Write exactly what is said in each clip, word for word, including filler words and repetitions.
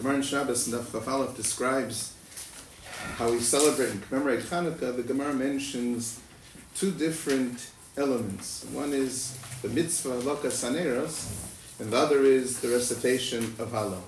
Gemara in Shabbos and Daf Chaf Aleph describes how we celebrate and commemorate Hanukkah. The Gemara mentions two different elements. One is the mitzvah Lokas Haneros, and the other is the recitation of Hallel.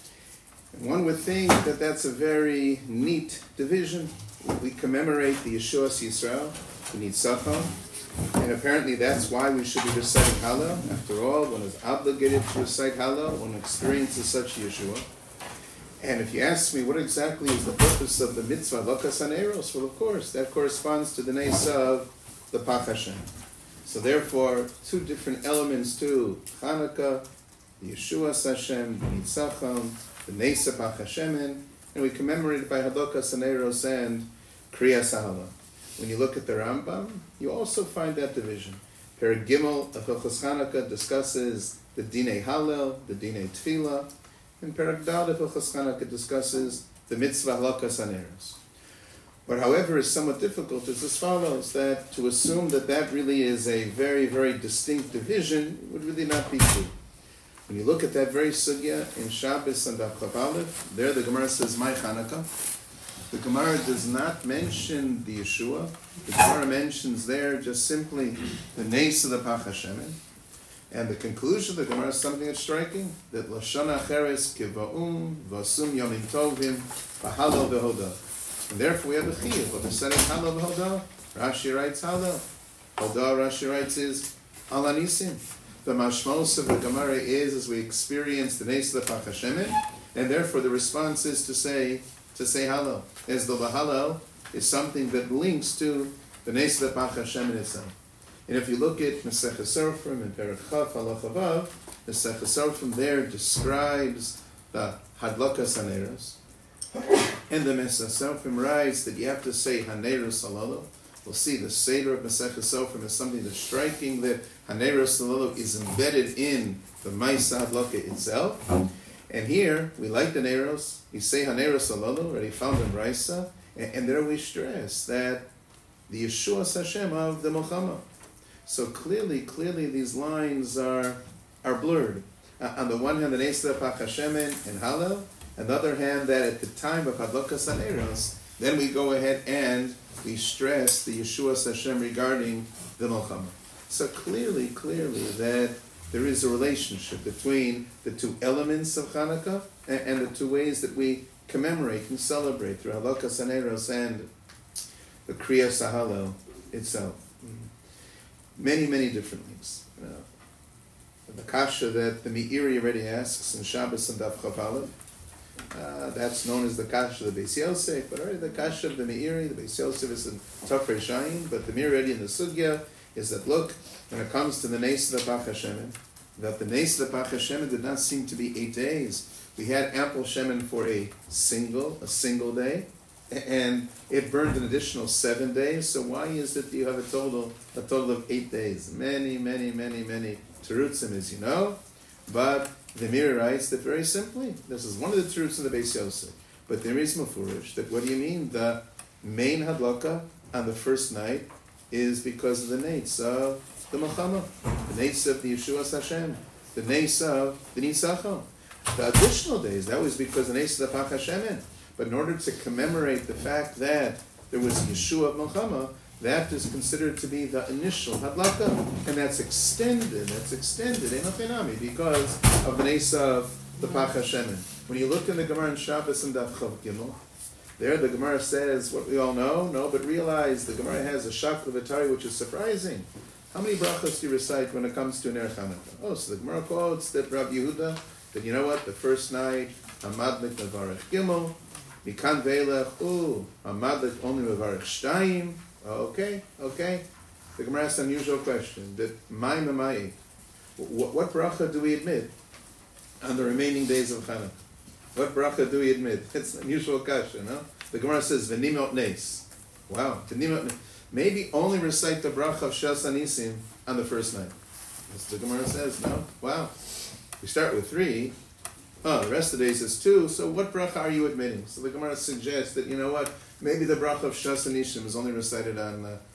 And one would think that that's a very neat division. We commemorate the Yeshuas Yisrael, the Nitzachon, and apparently that's why we should be reciting Hallel. After all, one is obligated to recite Hallel when one experiences such Yeshua. And if you ask me what exactly is the purpose of the mitzvah Lokas Haneros, well, of course, that corresponds to the Nes of the Pach Hashem. So therefore, two different elements to Hanukkah, the Yeshuas Hashem, the Nitzachon, the Nes of Pach Hashem, and we commemorate it by Lokas Haneros and Kriyas Hallel. When you look at the Rambam, you also find that division. Perek Gimel of Hilchos Chanukah discusses the Dinei Hallel, the Dinei Tefillah, and Perek Dal of Hilchos Chanukah discusses the Mitzvah Lokas Haneros. What, however, is somewhat difficult is as follows, that to assume that that really is a very, very distinct division would really not be true. When you look at that very sugya in Shabbos and Daf Chaf Aleph, there the Gemara says, My Chanukah. The Gemara does not mention the Yeshua. The Gemara mentions there just simply the Nes of the Pach Hashem. And the conclusion of the Gemara is something that's striking, that Lashon Acheres Kiva'um Vasum Yomim Tovim V'Halal V'Hodah. And therefore we have the Chiyuv of the setting Halal V'Hodah. Rashi writes Halal. Hodah, Rashi writes, is Alanisim. The mashmos of the Gemara is as we experience the Nes of the Pach Hashem, and therefore the response is to say to say Hallel, as though the Hallel is something that links to the Nes of the Pach Hashem itself. And if you look at Masechah Sofrim and Perek Chaf Halacha Vav, Masechah Sofrim there describes the Hadlakas Haneros, and the Masechah Sofrim writes that you have to say Haneros Halalo. We'll see the Seder of Masechah Sofrim is something that's striking, that Haneros Halalo is embedded in the Maisa Hadlaka itself. And here, we like the Neros, we say Haneros Halalo, already found in Raisa, and, and there we stress that the Yeshua Hashem of the Milchama. So clearly, clearly these lines are are blurred. Uh, on the one hand, the Nes of Pach Hashem and Hallel, on the other hand, that at the time of Hadlakas Haneros, then we go ahead and we stress the Yeshua Hashem regarding the Milchama. So clearly, clearly that there is a relationship between the two elements of Hanukkah and, and the two ways that we commemorate and celebrate through Halakas Haneros and the Kriyas Hallel itself. Many, many different things. You know, the kasha that the Meiri already asks in Shabbos and Daf Chaf Aleph, uh, that's known as the kasha of the Beis Yosef, but already the kasha of the Meiri, the Beis Yosef is in Tafrei Shayin, but the Meiri already in the Sugya is that, look, when it comes to the Nes of the Pach Hashem, that the Nes of the Pach Hashem did not seem to be eight days. We had ample shemen for a single, a single day, and it burned an additional seven days. So why is it that you have a total, a total of eight days? Many, many, many, many terutzim, as you know. But the Meiri writes that very simply, this is one of the terutzim of the Beis Yosef. But there is mafurish that what do you mean? The main hadlaka on the first night is because of the Nes of the Milchama, the Nes of the Yeshua Hashem, the Nes of the Nitzachon. The additional days, that was because the Nes of the Pach Hashem. But in order to commemorate the fact that there was Yeshua of Milchama, that is considered to be the initial Hadlaka, and that's extended, that's extended, Einochinami, because of the Nes of the Pach Hashem. When you look in the Gemara in Shabbos and Daf Chav Gimel, there the Gemara says what we all know, no, but realize the Gemara has a Shakla V'Tari which is surprising. How many brachos do you recite when it comes to Ner Chanukah? Oh, so the Gemara quotes that Rabbi Yehuda, that you know what, the first night, Hamadlik Mevarech Gimel, Mikan Veilech, ooh, Hamadlik only Mevarech Shtayim. Okay, okay. The Gemara asks an unusual question, that Mai Mamai, what, what bracha do we admit on the remaining days of Chanukah? What bracha do we admit? It's an unusual question, no? The Gemara says, V'nimot Nes. Wow, V'nimot Nes. Maybe only recite the bracha of Shas Anisim on the first night. As the Gemara says, no? Wow. We start with three. Oh, the rest of the days is two. So what bracha are you admitting? So the Gemara suggests that, you know what, maybe the bracha of Shas Anishim is only recited on uh,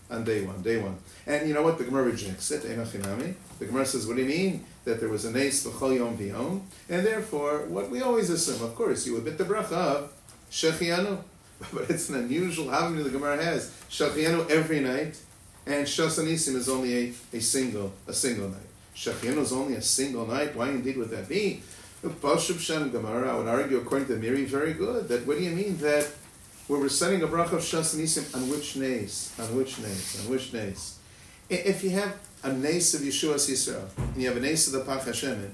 on day one, day one. And you know what? The Gemara rejects it. Einachinami. The Gemara says, what do you mean? That there was a nes b'chol yom v'yom, and therefore, what we always assume, of course, you admit the bracha of shechianu, but it's an unusual avenue the Gemara has. Shechianu every night, and Shas Anisim is only a, a single a single night. Shechianu is only a single night. Why indeed would that be? The Pashub Shem Gemara, I would argue according to Miri, very good. That what do you mean that we're reciting a bracha of Shas Anisim on which nes? On which nes? On which nes? If you have a nes of Yeshua's Yisrael, and you have a nes of the Pach Hashemin,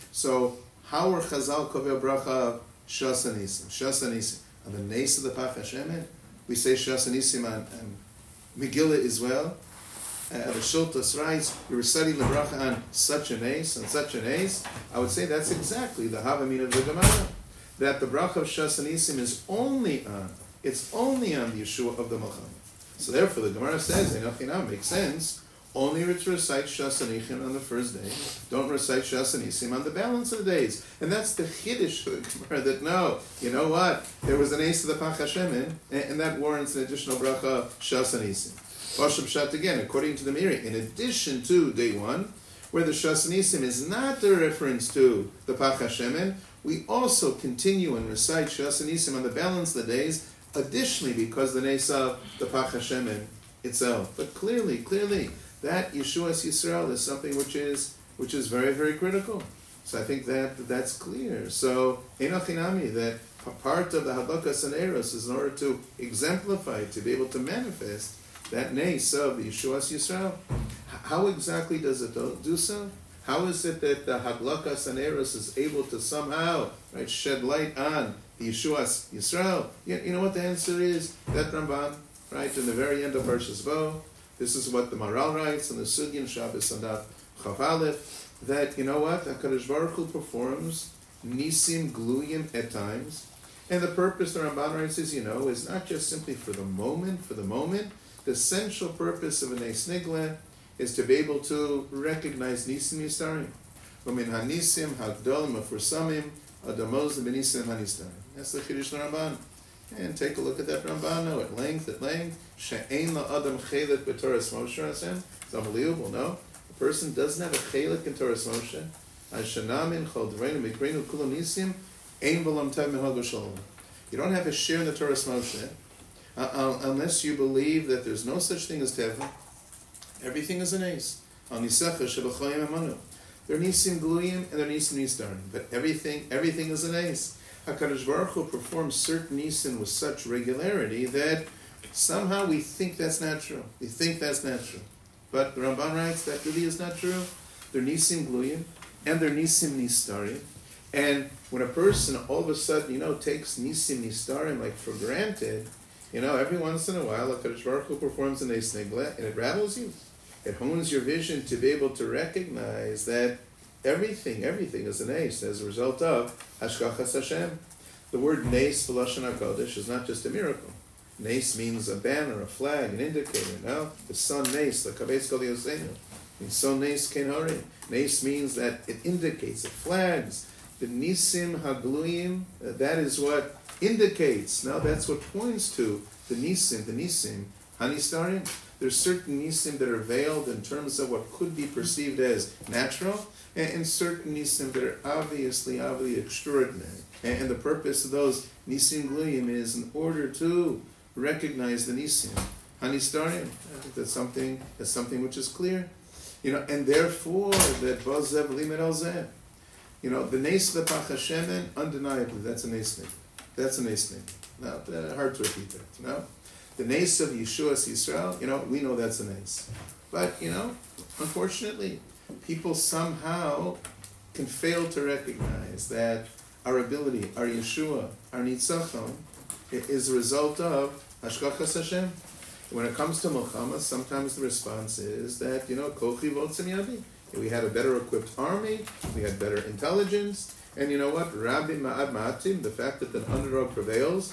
so how are Chazal Kovei bracha of Shas Anisim? Shas Anisim. On the nes of the Pach Hashemin, we say Shas Anisim on, on Megillah as well. Uh, the Shultas writes, we're reciting the bracha on such a nes, on such a nes. I would say that's exactly the Havamina of the Gemara. That the bracha of Shas Anisim is only on, it's only on the Yeshua of the Muhammad. So therefore the Gemara says, Einachinam, makes sense, only to recite Shas Anisim on the first day. Don't recite Shas Anisim on the balance of the days. And that's the Chiddush of the Gemara, that no, you know what? There was an ace of the Pach Hashemin, and, and that warrants an additional bracha Shas Anisim. Pashab Shat again, according to the Miri, in addition to day one, where the Shas Anisim is not a reference to the Pach Hashemin, we also continue and recite Shas Anisim on the balance of the days, additionally because the Nes of the Pach Hashemin itself. But clearly, clearly, that Yeshua's Yisrael is something which is which is very, very critical. So I think that that's clear. So Einachinami, that part of the Hadlakas and Eros is in order to exemplify, to be able to manifest that nes of the Yeshua's Yisrael. How exactly does it do so? How is it that the Hadlakas and Eros is able to somehow, right, shed light on the Yeshua's Yisrael? You, you know what the answer is? That Ramban, right, in the very end of Parshas Bo, this is what the Maral writes on the Sugyan Shabbos and Chav Aleph, that, you know what, HaKadosh Baruch Hu performs Nisim Gluyim at times, and the purpose, the Ramban writes, is, you know, is not just simply for the moment, for the moment. The essential purpose of a Nes Nigla is to be able to recognize Nisim Yistarim. Umin HaNisim HaGdolim HaFursamim Adamoz B'Nisim HaNistarim. That's the Chiddush Ramban. And take a look at that Ramban now at length, at length. She'ein la'adam chelik b'Toras Moshe Hashem. It's unbelievable, no? A person doesn't have a chelik in Toras Moshe. Ashanamin chol d'reinu mikreinu kulam nisim ein v'lam tev min ha'go shalom. You don't have a share in the Toras Moshe uh, uh, unless you believe that there's no such thing as teva. Everything is an ace. Al nisecha shebachayim amanu. There are nisim gluyim and there are nisim nisdarim. But everything, everything is an ace. HaKadosh Baruch Hu performs certain nisim with such regularity that somehow we think that's natural. We think that's natural. But the Ramban writes that really is not true. They're nisim gluyim and they're nisim nistarim. And when a person all of a sudden, you know, takes nisim nistarim like for granted, you know, every once in a while, HaKadosh Baruch Hu performs an Eis Nigla, and it rattles you. It hones your vision to be able to recognize that everything, everything is an Eis as a result of Hashgachas Hashem. The word Nes, V'Lashon HaKodesh, is not just a miracle. Nes means a banner, a flag, an indicator. No? The sun Nes, the Kabeis Kol Yosenu. And so Nes Ken Hori. Nes means that it indicates, it flags. The Nisim Hagluyim, uh, that is what indicates. Now that's what points to the Nisim, the Nisim Hanistarim. There's certain Nisim that are veiled in terms of what could be perceived as natural, and, and certain Nisim that are obviously, obviously extraordinary. And, and the purpose of those Nisim Gluyim is in order to recognize the Nisim Hanistarim. I think that's something that's something which is clear. You know, and therefore that Bazev Limed Al Zeh. You know, the Nes of the Pach Hashemin, undeniably, that's a Nes Nigla. That's a Nes Nigla. No, hard to repeat that. No? The Nes of Yeshua's Yisrael, you know, we know that's a Nes. But, you know, unfortunately, people somehow can fail to recognize that our ability, our Yeshua, our Nitzachon, is a result of Hashgachas Hashem. When it comes to Milchama, sometimes the response is that, you know, Kochi Votzim Yadi. We had a better equipped army, we had better intelligence, and you know what? Rabbi Ma'ad Ma'atim, the fact that the underdog prevails,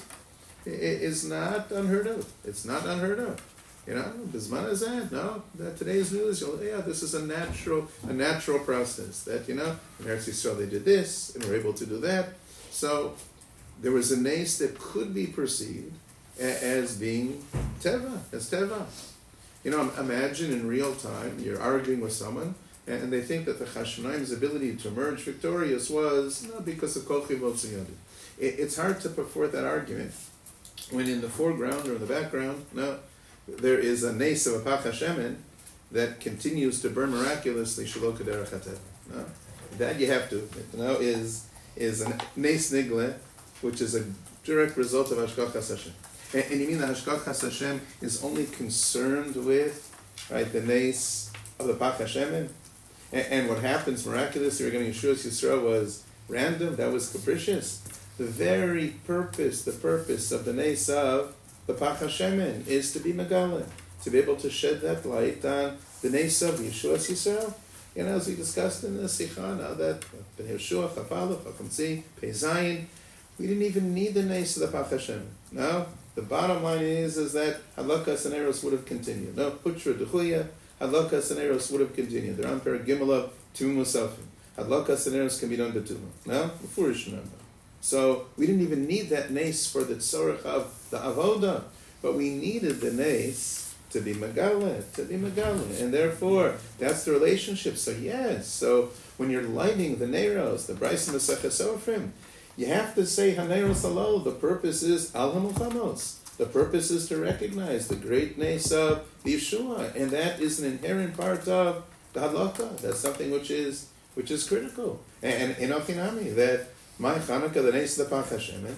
is not unheard of. It's not unheard of. You know, Bisman is that, no, that today's news, you'll, yeah, this is a natural, a natural process. That, you know, in Eretz Yisrael they did this, and we're able to do that. So there was a nes that could be perceived as being teva, as teva. You know, imagine in real time, you're arguing with someone, and they think that the Chashmonaim's ability to emerge victorious was not because of Kol Chivot Tziyadi. It's hard to put forth that argument when in the foreground or in the background, no, there is a nes of a Pach Hashemen that continues to burn miraculously Shelo Kederach HaTeva. No? That you have to, you know, is, is a nes nigle, which is a direct result of Hashgachas Hashem. And, and you mean that Hashgachas Hashem is only concerned with, right, the nes of the Pach Hashemen? And, and what happens miraculously regarding Yeshua's Yisrael was random, that was capricious. The very purpose, the purpose of the nes of the Pach Hashemen is to be Megala, to be able to shed that light on the nes of Yeshua's Yisrael. You know, as we discussed in the Sikha, now that Ben Yeshua, Chafalef, Chachamzi, Pei Zayin, we didn't even need the nes of the Pach Hashemen. No, the bottom line is, is that Halakas and Eros would have continued. No, Putra Dechuya, Halakas and Eros would have continued. They're on Per Gimel Tum Musafim. Halakas and Eros can be done Betuma. No, before Shnamba. So we didn't even need that nes for the tzorach of the avoda, but we needed the nes to be megala, to be megala, and therefore that's the relationship. So yes, so when you're lighting the neiros, the Bryce Maseches Ofrim, you have to say haneros alol. The purpose is al hamulchamos. The purpose is to recognize the great nes of Yeshua, and that is an inherent part of the halakha. That's something which is which is critical, and in Ochinami that. My Chanukah, the nes of the Pach Hashemen,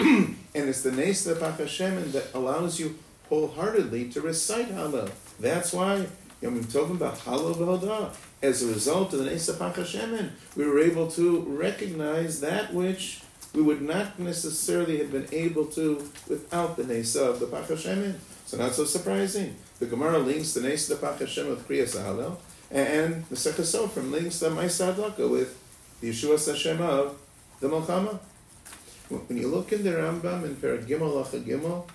and it's the nes of the Pach Hashemen that allows you wholeheartedly to recite Hallel. That's why, you know, we're talking about Hallel v'Hodah. As a result of the nes of Pach Hashemen, we were able to recognize that which we would not necessarily have been able to without the nes of the Pach Hashemen. So not so surprising. The Gemara links the nes of the Pach Hashemen with Kriyas Hallel, and the Maseches Sofrim links the Ma'aseh Hadlaka with the Yeshua Hashem of the Melchama. When you look in the Rambam in Per Gimel Lacha Gimel,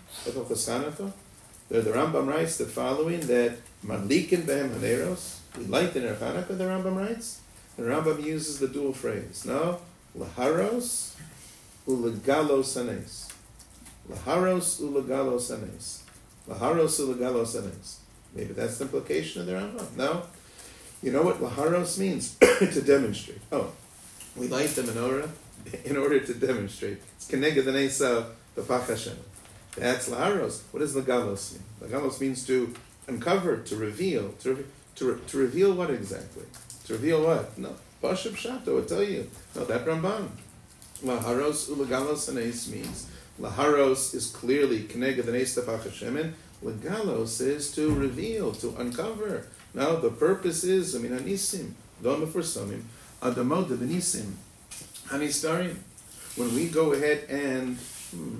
the, the Rambam writes the following, that Madlikin Behem Haneros, we light in our Chanukah, the Rambam writes. The Rambam uses the dual phrase, no? Laharos ulegalos hanes. Laharos ulegalos hanes. Laharos ulegalos hanes. Maybe that's the implication of the Rambam. No? You know what Laharos means? To demonstrate. Oh, we light the menorah in order to demonstrate. It's Keneged the nes of the Pach Hashem. That's Laharos. What does Lagalos mean? Lagalos means to uncover, to reveal. To, re- to, re- to reveal what exactly? To reveal what? No. Pashab Shato will tell you. No, that Ramban. Laharos ulagalos hanes means Laharos is clearly Keneged the nes of the Pach Hashem, and Lagalos is to reveal, to uncover. Now the purpose is, I mean, Anisim, Doma for Samim, Adamot de Benisim, Hanistarim. When we go ahead and hmm,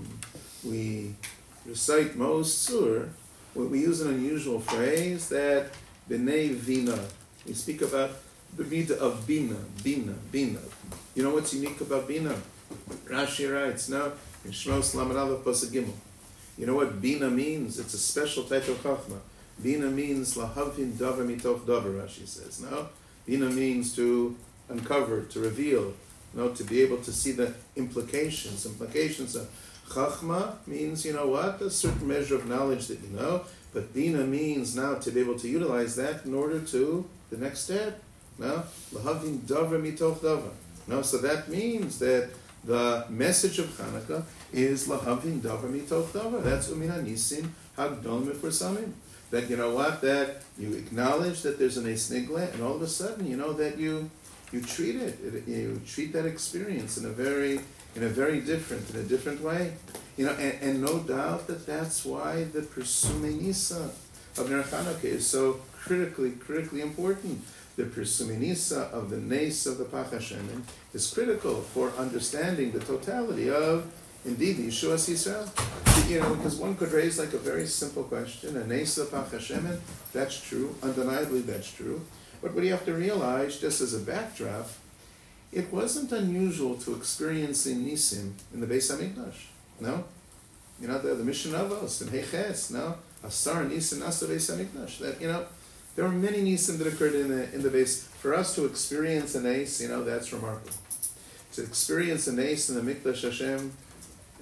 we recite Mos Sur, we use an unusual phrase that B'nei Vina. We speak about the Vida of Bina, Bina, Bina. You know what's unique about Bina? Rashi writes now in Shmos Lamed Aleph Pasuk Gimel. You know what Bina means? It's a special type of Chachma. Bina means lahavin davar mitoch davar, Rashi says. No? Bina means to uncover, to reveal, no, to be able to see the implications. Implications of Chachma means, you know what, a certain measure of knowledge that you know, but Bina means now to be able to utilize that in order to the next step. No? Lahavin davar mitoch davar. No, so that means that the message of Chanukah is lahavin davar mitoch davar. That's umina nisim hagdol mifursamim. That, you know what, that you acknowledge that there's an Eis Nigla, and all of a sudden, you know, that you you treat it, it, you treat that experience in a very, in a very different, in a different way. You know, and, and no doubt that that's why the Persumei Nisa of Ner Chanukah is so critically, critically important. The Persumei Nisa of the Nes of the Pach Hashem is critical for understanding the totality of, indeed, the Yeshua's Yisrael. You know, because one could raise like a very simple question, a Nes of Pach Hashem, that's true, undeniably that's true. But what you have to realize, just as a backdrop, it wasn't unusual to experience in Nisim in the Beis HaMikdash, no? You know, the, the Mishnah Avos, and Heiches, no? Asar Nisim Asa Beis HaMikdash. That, you know, there were many Nisim that occurred in the in the base. For us to experience an Nes, you know, that's remarkable. To experience an Nes in the Mikdash Hashem,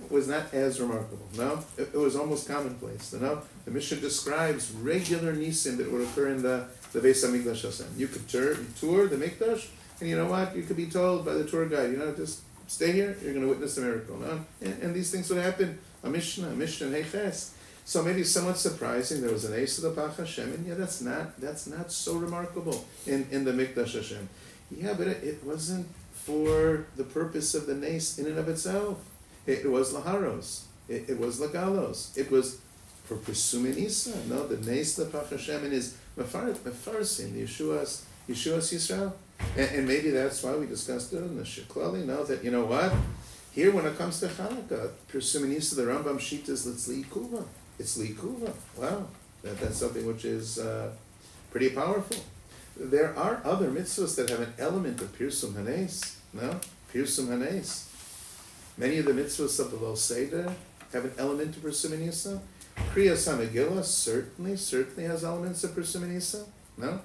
was not as remarkable. No, it, it was almost commonplace. You know, the Mishnah describes regular nisim that would occur in the the Beis Hamikdash Hashem. You could tour, tour the Mikdash, and you know what? You could be told by the tour guide, you know, just stay here. You're going to witness a miracle. No, and, and these things would happen. A Mishnah, a Mishnah, and Heiches. So maybe somewhat surprising. There was an Eis of the Pach Hashem, and yeah, that's not that's not so remarkable in in the Mikdash Hashem. Yeah, but it, it wasn't for the purpose of the Nes in and of itself. It, it was Laharos. It, it was Lagalos. It was for Pesumim Isa. No, the Nes the Pach Hashem is Mefarsim, the Yeshua's Yeshua's Yisrael. And, and maybe that's why we discussed it in the Sheklali. No, that you know what? Here, when it comes to Chanukah, Pesumim Isa, the Rambam Shita is it's Liikuva. It's Liikuva. Wow, that, that's something which is uh, pretty powerful. There are other mitzvahs that have an element of Pirsum Hanes. No? Pirsum Hanes. Many of the mitzvahs of the Lo Seder have an element of Pirsum Nisa. Kriyas HaMegillah certainly, certainly has elements of Pirsum Nisa. No?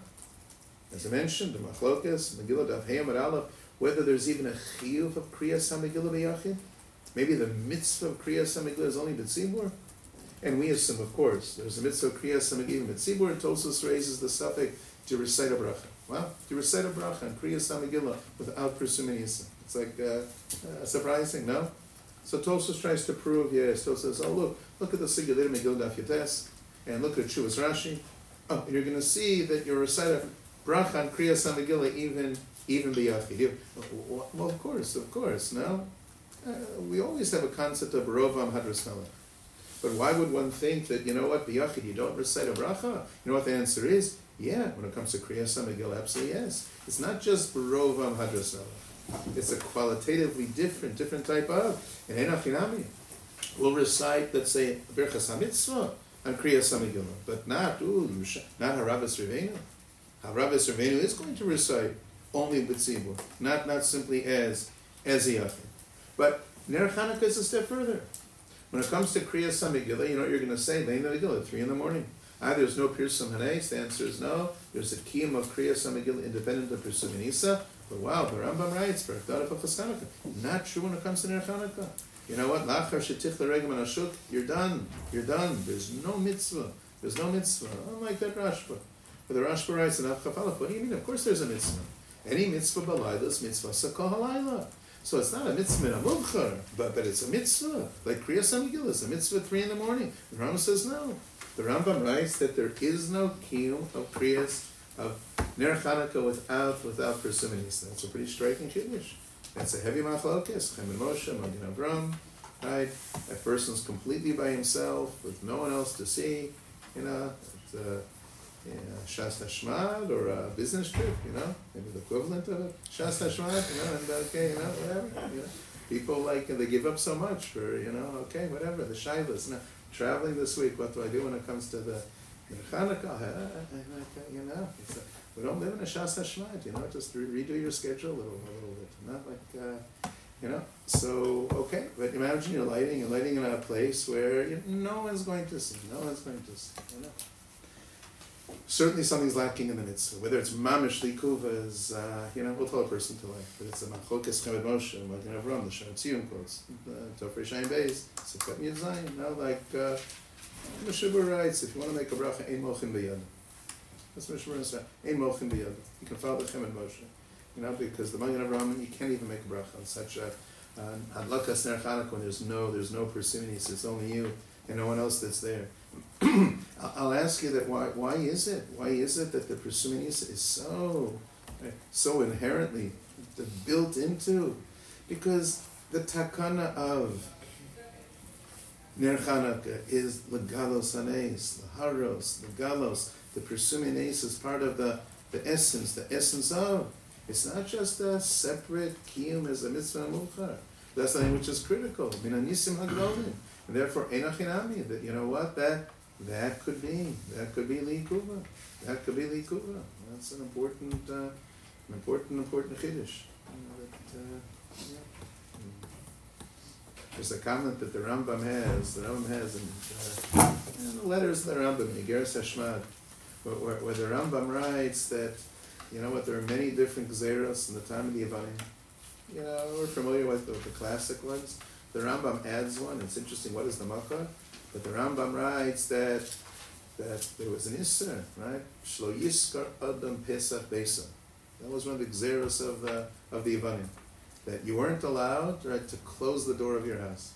As I mentioned, the Machlokes, Megillah Daf Hey Amud Aleph, whether there's even a chiyuv of Kriyas HaMegillah B'Yachid. Maybe the mitzvah of Kriyas HaMegillah is only B'Tzibur. And we assume, of course, there's a mitzvah of Kriyas HaMegillah B'Tzibur, and Tosfos raises the suffix to recite a bracha. Well, to recite a bracha and Kriyas HaMegillah without Pirsum Nisa. It's like uh, uh, surprising, no? So Tosfos tries to prove, yes, Tosfos says, oh look, look at the Sigadir Megillah Daf Yates, and look at Shuvas Rashi. Oh, and you're going to see that you recite a bracha and Kriyas HaMegillah even even b'yachid. Well, of course, of course, no? Uh, we always have a concept of Rovam Hadras Melech. But why would one think that, you know what, b'yachid, you don't recite a bracha? You know what the answer is? Yeah, when it comes to Kriyas HaMegillah, absolutely yes. It's not just Rovam Hadras Melech. It's a qualitatively different, different type of. And Enach Hinami. We'll recite, let's say, Birchas HaMitzvah and Kriyas HaMegillah, but not, ooh, not Harabas Rivenu. Harabas Rivenu is going to recite only B'tzibur, not not simply as as a Yachid. But Ner Chanukah is a step further. When it comes to Kriyas HaMegillah, you know what you're going to say? Lein Megillah, three in the morning. Ah, there's no Pirsum Hanes. The answer is no. There's a kiyum of Kriyas HaMegillah independent of Pirsum Nisa. But wow, the Rambam writes, not true when it comes to Ner Chanukah. You know what? Lachar shetich l'regem anashuk. You're done. You're done. There's no mitzvah. There's no mitzvah. Unlike that Rashba. But the Rashba writes in Avchafalach, what do you mean? Of course there's a mitzvah. Any mitzvah b'layla is mitzvah sakah halayla. So it's not a mitzvah in a mubchar, but, but it's a mitzvah. Like Kriyas HaMegillah is a mitzvah at three in the morning. The Rambam says no. The Rambam writes that there is no kiyum of Kriyas of Ner Chanukah without without Pirsum Nisa. That's a pretty striking kiddush. That's a heavy machlokes. Chaim and Moshe, Magen Avram, right? That person's completely by himself with no one else to see. You know, it's a, yeah, Shas Hashmad or a business trip. You know, maybe the equivalent of it. Shas Hashmad. You know, and okay, you know, whatever. You know, people like they give up so much for you know, okay, whatever. The shaylas. You know, traveling this week. What do I do when it comes to the Chanukah? You know, it's a, we don't live in a Shas Hashmad, you know, just re- redo your schedule a little, a little bit, not like, uh, you know, so, okay, but imagine you're lighting, you're lighting in a place where you know, no one's going to see, no one's going to see, you know. Certainly something's lacking in the mitzvah, whether it's mamish likuva is, uh, you know, we'll tell a person to like, but it's a machlokes Chaim and Moshe, Magen Avram, the Shar Tziyun quotes, Tofrei Shain Beis, Sifkat Yud Zayin, you know, like, uh, Meshubur writes, if you want to make a bracha, ein mochin b'yad. That's what Meshubur says. Ein mochin b'yad. You can follow the Chaim and Moshe. You know, because the Magen Avram, you can't even make a bracha on such a hadlakas ner Chanukah when there's no, there's no Persimmons, it's only you and no one else that's there. I'll ask you that. Why? Why is it? Why is it that the Persimmons is so, so inherently built into? Because the takana of Ner Chanukah is the galos hanes, the haros, the galos, the Pirsum Nes is part of the, the essence, the essence of. It's not just a separate kiyum as a mitzvah mukhar. That's something which is critical. Minanisim hagdolim, and therefore enach hinami. That you know what that that could be. That could be likuva. That could be likuva. That's an important, uh, an important, important chiddush. That, uh, yeah. There's a comment that the Rambam has, the Rambam has in, uh, in the letters of the Rambam, Igeres Hashmad, where, where, where the Rambam writes that, you know what, there are many different gzeros in the time of the Yavanim. You know, we're familiar with the, the classic ones, the Rambam adds one. It's interesting. What is the Makkah? But the Rambam writes that that there was an Isser, right? Shlo Yiskar Adam Pesach Besa. That was one of the Xeros of the of the Yevanim. That you weren't allowed, right, to close the door of your house.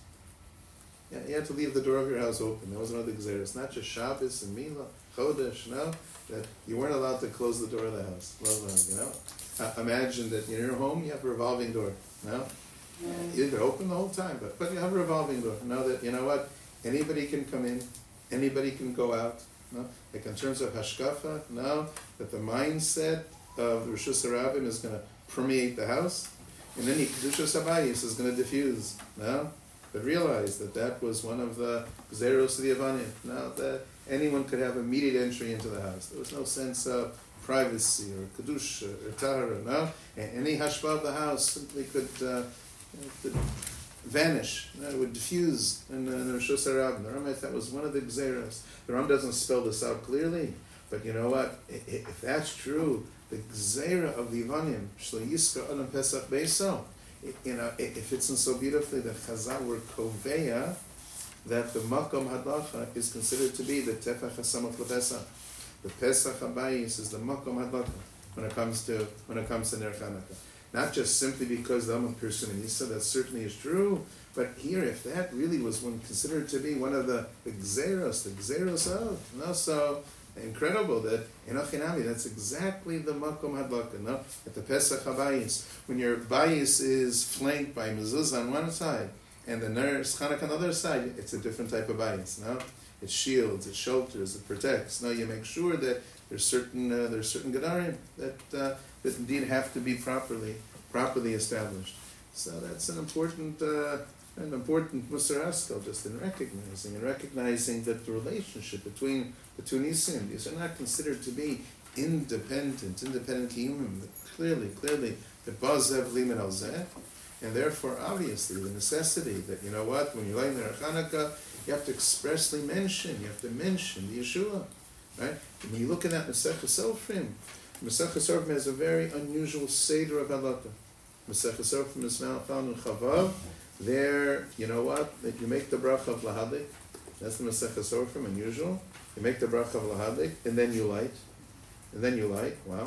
Yeah, you had to leave the door of your house open. That was one of the Xeros. Not just Shabbos and Mila, Chodesh, no. That you weren't allowed to close the door of the house. You know? Uh, imagine that in your home you have a revolving door. No? Yeah. You're open the whole time, but, but you have a revolving door. Know that, you know what? Anybody can come in. Anybody can go out. No? Like in terms of hashkafa, no? That the mindset of the Rosh Hashanah is going to permeate the house. And then the Kedushas Habayis is going to diffuse. No? But realize that that was one of the Zeros of the Yevanim. No? That anyone could have immediate entry into the house. There was no sense of privacy or Kedusha or Tahara. No? And any hashpah of the house simply could, uh, could vanish. No? It would diffuse in, in the Rosh Hashanah. The Rambam, that was one of the Zeros. The Rambam doesn't spell this out clearly. But you know what? If that's true, the Gzeira of the Yevanim, Shlo Yiskar Adam Pesach Beiso, you know, it, it fits in so beautifully that Chazal were koveya that the Makom Hadlacha is considered to be the Tefach HaSamach LePesach. The Pesach HaBayis is the Makom Hadlacha when it comes to when it comes to Ner Chanukah. Not just simply because the Amam Pirsun and Yisa, that certainly is true, but here, if that really was one considered to be one of the, the Gzeros, the Gzeros of, you know, so incredible that in Achinami, that's exactly the Makom Hadlaka, no? At the Pesach HaBayis, when your Bayis is flanked by mezuzah on one side and the Ner Chanukah on the other side, it's a different type of Bayis, no? It shields, it shelters, it protects. No, you make sure that there's certain uh, there's certain Gedarim that uh, that indeed have to be properly properly established. So that's an important uh, an important Musar Haskel, just in recognizing and recognizing that the relationship between the two Nisim, these are not considered to be independent, independent human. Clearly, clearly, the Bazev Liman al Zeh, and therefore, obviously, the necessity that, you know what, when you lay in the Chanukah, you have to expressly mention, you have to mention the Yeshua, right? And when you look at that Masechah Sofrim, Masechah Sofrim has a very unusual Seder of Halakha. Masechah Sofrim is found in Chavav. There, you know what? That you make the bracha of Lahadik. That's the Masechah Sofrim, unusual. You make the bracha of Lahadik, and then you light. And then you light, wow.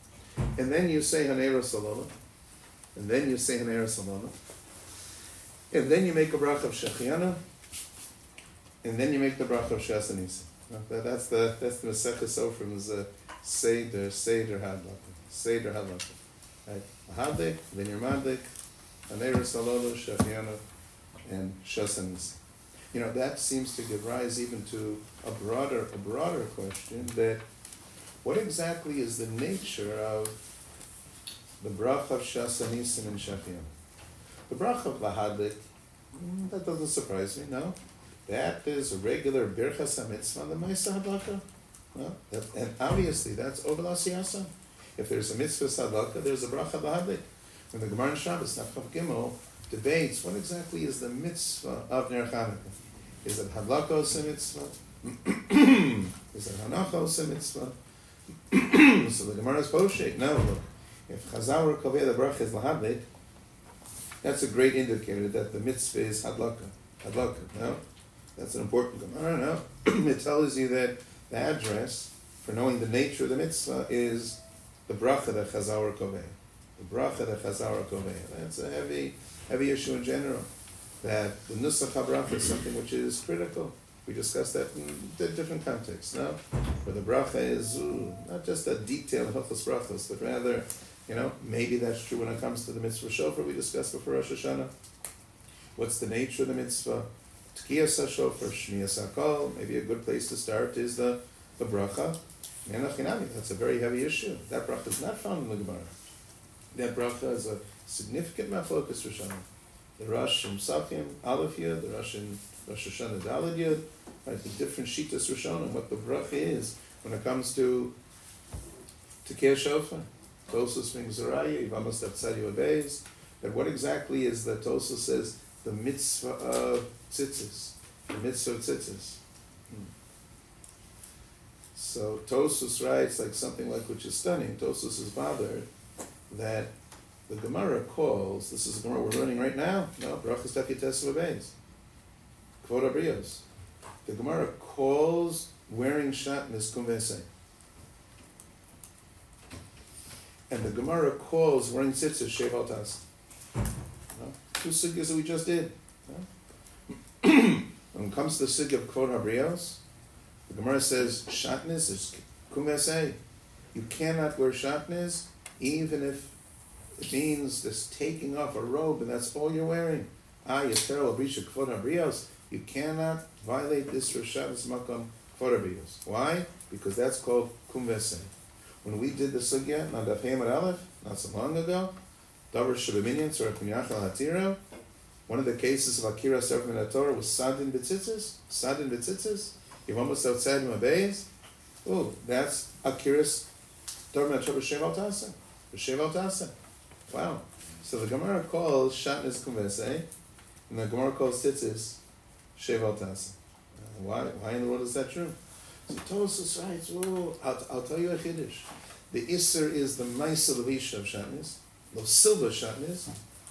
And then you say Hanera Salala. And then you say Hanera Salala. And then you make a bracha of Shechiana. And then you make the bracha of Shasanis. That's the that's the Masechah Sofrim's uh, Seder, Seder Hadlaka. Seder Hadlaka. Right? Lahadik, then your Madik, Hanera Salala, Shechiana, and Shasanis. You know, that seems to give rise even to a broader, a broader question that what exactly is the nature of the bracha of Shasanisim and Shechiana? The bracha of Lahadik, mm, that doesn't surprise me, no? That is a regular Birchas HaMitzvah, the Maisa Hadlaka. No? That, and obviously that's Ovel Asiyasa. If there's a mitzvah Sadlaka, there's a bracha Lahadik. When the Gemara in Shabbos, Nafchav Gimel, debates what exactly is the mitzvah of Ner Chanukah. Is it Hadlaka Oseh mitzvah? Is it Hanacha Oseh mitzvah? So the Gemara is Poshek. No, look. If Chazal or Kovei the bracha is Lahadik, that's a great indicator that the mitzvah is Hadlaka. Hadlaka, no? That's an important Gemara, no? It tells you that the address for knowing the nature of the mitzvah is the bracha that Chazal or Kovei. The bracha that Chazal or Kovei. That's a heavy, heavy issue in general. That the Nusach HaBracha is something which is critical. We discussed that in different contexts, no? Where the bracha is ooh, not just a detailed Hilchos Brachos, but rather, you know, maybe that's true when it comes to the mitzvah shofar we discussed before Rosh Hashanah. What's the nature of the mitzvah? Tkiyas HaShofar, Shmiyas HaKol. Maybe a good place to start is the, the bracha. Menachinami, that's a very heavy issue. That bracha is not found in the Gemara. That bracha is a significant machlokas Rosh Hashanah. The Rosh in Psachim, Aleph Yud, the Rosh in Rosh Hashanah, Daled Yud, right? The different Shitas Rosh Hashanah, what the bracha is when it comes to Tekeh Shofar. Tosos brings Zeraya, Yivamas Tzadi obeys. But what exactly is that Tosos says the mitzvah of tzitzis? The mitzvah of tzitzis. Hmm. So Tosos writes like something like which is stunning. Tosos is bothered that the Gemara calls, this is the Gemara we're learning right now, no, Brachas Daf Yates V'Beis, Kvod HaBrios. The Gemara calls wearing shatnez kum v'esei. And the Gemara calls wearing tzitzis sheval tas. No? Two sugyas that we just did. No? When it comes to the sugya of Kvod HaBrios, the Gemara says shatnez is kum v'esei. You cannot wear shatnez even if it means this taking off a robe and that's all you're wearing. Ah, Yetero Abrisha Kvod HaBrios. You cannot violate this for Shabbos Makam Kvod HaBrios. Why? Because that's called kum v'esei. When we did the sugya on Daf Hei Amud Aleph not so long ago, Davar Shabbaminyan Tzorah Kunyach Al Hatira, one of the cases of Akira Sefer Min Torah was Sadin B'tzitzis. Sadin B'tzitzis. You're almost outside of Mabeis. Oh, that's Akira's Torah Min Torah B'Sheval Tasa. B'Sheval Tasa. Wow. So the Gemara calls Shatnez kum v'esei, and the Gemara calls Tzitzis Sheval Tasa. Why? Why in the world is that true? So Tosfos writes, "Whoa! I'll, I'll tell you a chiddush. The Isser is the Ma'aser Levisha of Shatnez, the Silva Shatnez,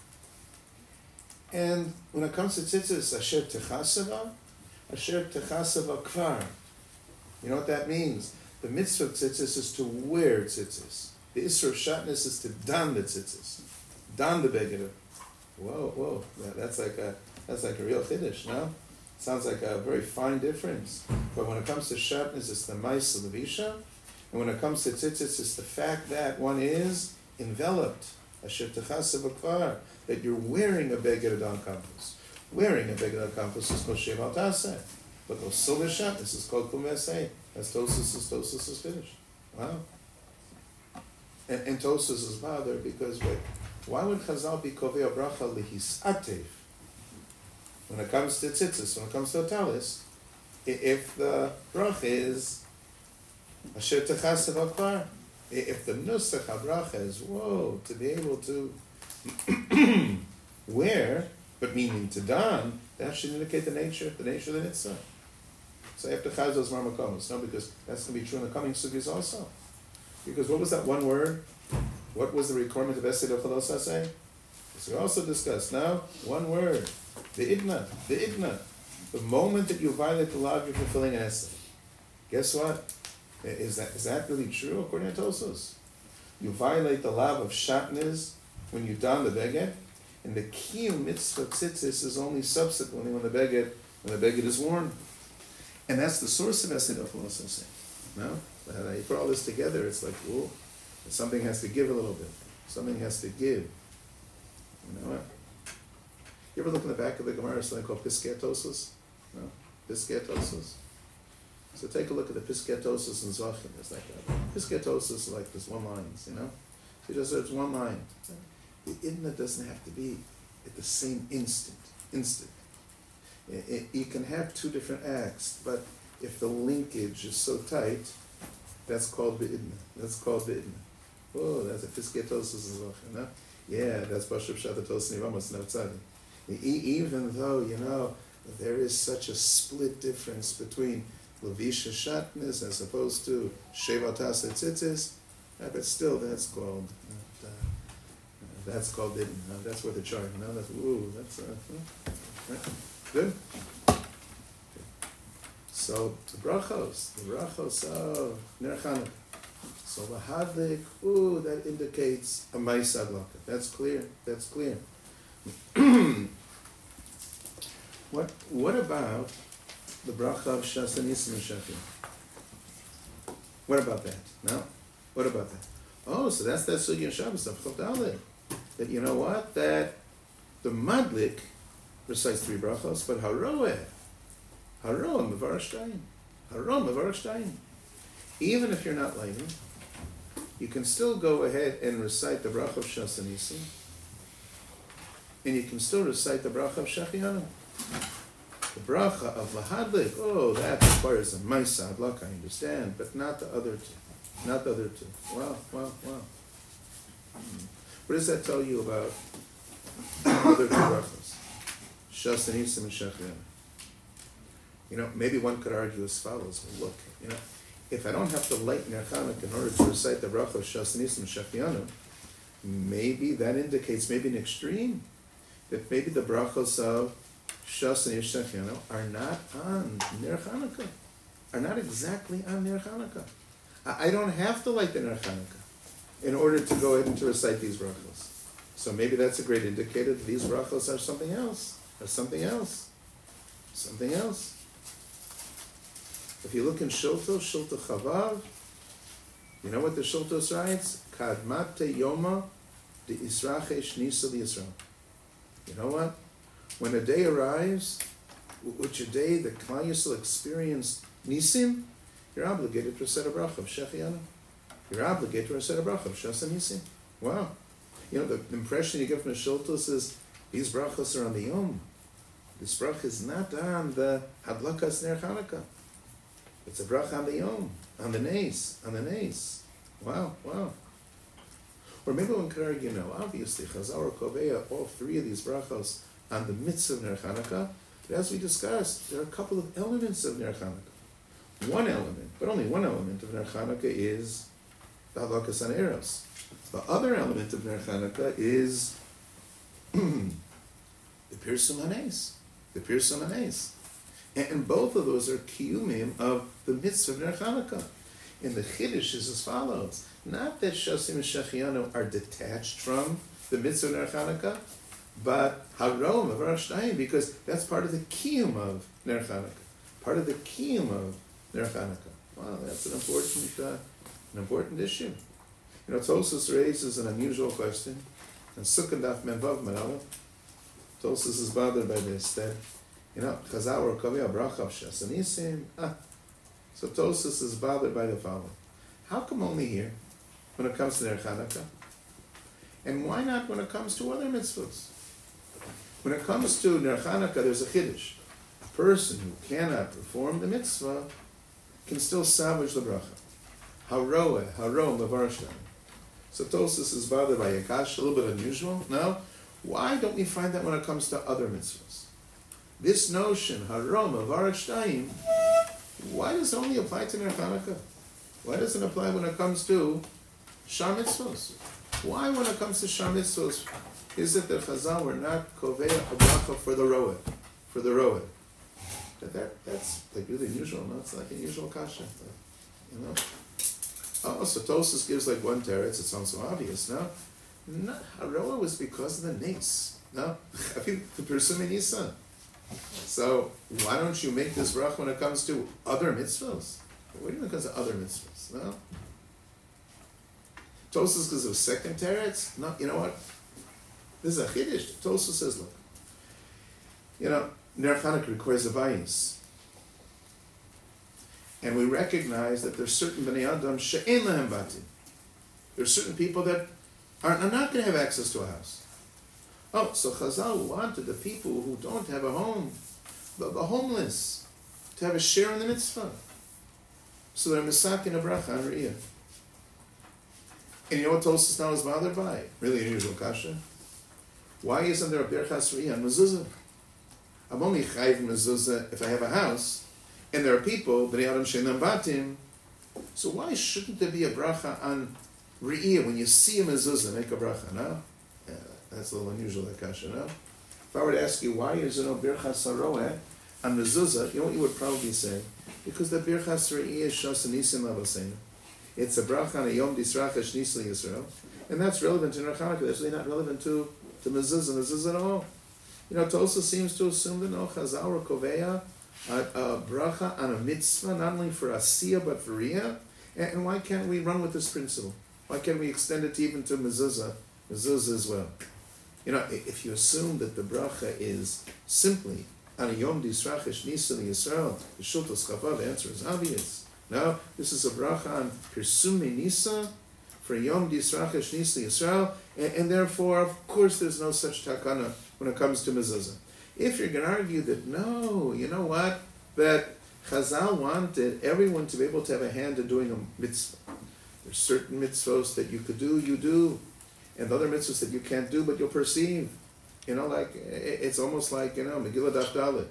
and when it comes to Tzitzis, Asher Techasava, Asher Techasava Kvar. You know what that means? The mitzvah of Tzitzis is to wear Tzitzis. The Isser of Shatnez is to don the Tzitzis, don the beged. Whoa, whoa! That, that's like a that's like a real chiddush, no? Sounds like a very fine difference. But when it comes to shatnez, it's the Ma'aser Levisha. And when it comes to tzitzis, it's the fact that one is enveloped, Asher Techasav Akvar, that you're wearing a beged adon campus. Wearing a beged adon campus is called Sheval Taseh. But the silver shatnez is called kum v'esei. As Tosfos is Tosfos is finished. Wow. And, and Tosfos is bothered because, wait, why would Chazal be kovei bracha lehisatev? When it comes to tzitzis, when it comes to talis, if the bracha is Asher Techasav Akvar, if the nusach habracha is, whoa, to be able to wear, but meaning to don, that should indicate the nature, the nature of the mitzvah. So after Chazos Marmakomos, no, because that's going to be true in the coming sugis also. Because what was that one word? What was the requirement of Esed of Chalosa say? As we also discussed now, one word. The idna, the idna. The moment that you violate the law, you're fulfilling an essay. Guess what? Is that is that really true according to Tosfos? You violate the law of shatnez when you don the beged, and the kiyum mitzvah tzitzis is only subsequently when the beged when the beged is worn, and that's the source of Esed of Chalosa. No, uh, you put all this together, it's like, ooh, something has to give a little bit. Something has to give. You know what? You ever look in the back of the Gemara, something called Piskei Tosfos? No? Piskei Tosfos? So take a look at the Piskei Tosfos and Zochim. It's like that. Piskei Tosfos is like this one lines, you know? So just it's one line. The idna doesn't have to be at the same instant. Instant. It, it, you can have two different acts, but if the linkage is so tight, that's called the idna. That's called the idna. Oh, that's a Piskei Tosfos and Zochim, no? Yeah, that's Bashav Shatatos Nivamos Nevtzadi. Even though, you know, there is such a split difference between Levisha Shatnez as opposed to Sheval Taseh Tzitzis, uh, but still that's called, uh, uh, that's called, uh, that's worth a chart, you know, that's, ooh, that's, uh, uh, right. Good? Okay. So, the brachos, the brachos of Ner Chanukah. So, the hadlik, ooh, that indicates a Ma'aser Adlaka. That's clear, that's clear. What what about the bracha of Shas Nisim and Shafim? What about that? No? What about that? Oh, so that's that sugya Shabbos of Chov Daled. That you know what? That the Madlik recites three brachos, but Haroeh, Haroeh Mevarach Shtayim. Haroeh Mevarach Shtayim. Even if you're not lighting, you can still go ahead and recite the bracha of Shas Nisim. And you can still recite the bracha of Shechianu. The bracha of Lahadlik, oh, that requires a Ma'aser Adlaka, I understand, but not the other two. Not the other two. Wow, wow, wow. Hmm. What does that tell you about the other two brachas? Shas Nisim and Shechianu. You know, maybe one could argue as follows. Well, look, you know, if I don't have to light Ner Chanukah in order to recite the bracha of Shas Nisim and Shechianu, maybe that indicates maybe an extreme, that maybe the brachos of Shas and Yesh Shechianu are not on Ner Chanukah, are not exactly on Ner Chanukah. I, I don't have to light the Ner Chanukah in order to go ahead and to recite these brachos. So maybe that's a great indicator that these brachos are something else, or something else, something else. If you look in Shilto, Shilto Chavav, you know what the Shiltos writes? Kadmate Yoma de Israche Shnisa de Yisrael. You know what? When a day arrives, which a day that Klal Yisrael experienced Nisim, you're obligated to recite a bracha of Shechianu. You're obligated to recite a bracha of Shas Nisim. Wow. You know, the, the impression you get from the Shiltos is these brachos are on the Yom. This bracha is not on the Hadlakas Ner Chanukah. It's a bracha on the Yom, on the Nes, on the Nes. Wow, wow. Or maybe one could argue, you know, obviously, Chazal Koveya, all three of these brachos on the mitzvah of Ner Chanukah, but as we discussed, there are a couple of elements of Ner Chanukah. One element, but only one element of Ner Chanukah is the Hadlakas Haneros. The other element of Ner Chanukah is the Pirsum Hanes, the Pirsum Hanes. And both of those are kiyumim of the mitzvah of Ner Chanukah. And the Chiddush is as follows. Not that Shasim and Shechianu are detached from the mitzvah of Ner Chanukah, but Harom of Rosh Hashanah, because that's part of the kiyum of Ner Chanukah, part of the kiyum of Ner Chanukah. Wow, that's an important, uh, an important issue. You know, Tosfos raises an unusual question, and Sukkah Daf Menvav Menala. Tosfos is bothered by this, that, you know, Chazal or Kaveh Bracha of Shas Nisim. Ah. So Tosfos is bothered by the following. How come only here, when it comes to Ner Chanukah? And why not when it comes to other mitzvahs? When it comes to Ner Chanukah, there's a chiddush. A person who cannot perform the mitzvah can still salvage the bracha. Haroeh, harom, levarshtan. So Tosfos is bothered by Yakash, a little bit unusual. No? Why don't we find that when it comes to other mitzvahs? This notion, harom, levarshtan, why does it only apply to Ner Chanukah? Why doesn't it apply when it comes to Shar Mitzvos? Why, when it comes to Shar Mitzvos, is it that Chazal were not Kovei a bracha for the Roed, for the Roed? That, that that's like really unusual, no? It's like an unusual kasha, you know. Oh, so Tosfos gives like one teretz. It sounds so obvious, no? No, Haroeh was because of the Nes, no? I mean, the Pirsum Nisa. So why don't you make this bracha when it comes to other mitzvahs? What do you mean because of other mitzvahs? No. Tosfos because of second teretz? No, you know what? This is a chiddush. Tosfos says, look, you know, Ner Chanukah requires a bayis. And we recognize that there's certain bnei adam she'en lahem batim. There's certain people that are, are not going to have access to a house. Oh, so Chazal wanted the people who don't have a home, the, the homeless, to have a share in the mitzvah. So they're misakin a bracha on Re'iyah. And you know what Tosfos now is bothered by? Really unusual kasha. Why isn't there a berchas Re'iyah on mezuzah? I'm only chayiv mezuzah if I have a house, and there are people, bnei adam she'en lahem batim, so why shouldn't there be a bracha on Re'iyah when you see a mezuzah, make a bracha, no? Yeah, that's a little unusual, that kasha, no? If I were to ask you, why is there no berchas haroeh on mezuzah, you know what you would probably say? Because the Birchas Re'iyah is Shas Nisim Lavosenu. It's a bracha on a Yom Disracha Shnis Yisrael, and that's relevant to Ner Chanukah. That's really not relevant to to mezuzah, mezuzah at all. You know, Tosfos seems to assume that no Chazal or Koveya a, a bracha on a mitzvah, not only for Asiyah but for Riyah. And, and why can't we run with this principle? Why can't we extend it to even to mezuzah, mezuzah as well? You know, if you assume that the bracha is simply on a Yom Disrachish Nisa Yisrael, the Shiltos Chavav, the answer is obvious. No, this is a bracha on Pirsum Nisa for Yom Disrachish Nisa Yisrael, and, and therefore, of course, there's no such takana when it comes to mezuzah. If you're going to argue that, no, you know what, that Chazal wanted everyone to be able to have a hand in doing a mitzvah. There's certain mitzvahs that you could do, you do, and other mitzvahs that you can't do, but you'll perceive. You know, like, it's almost like, you know, Megillah Daf Dalet.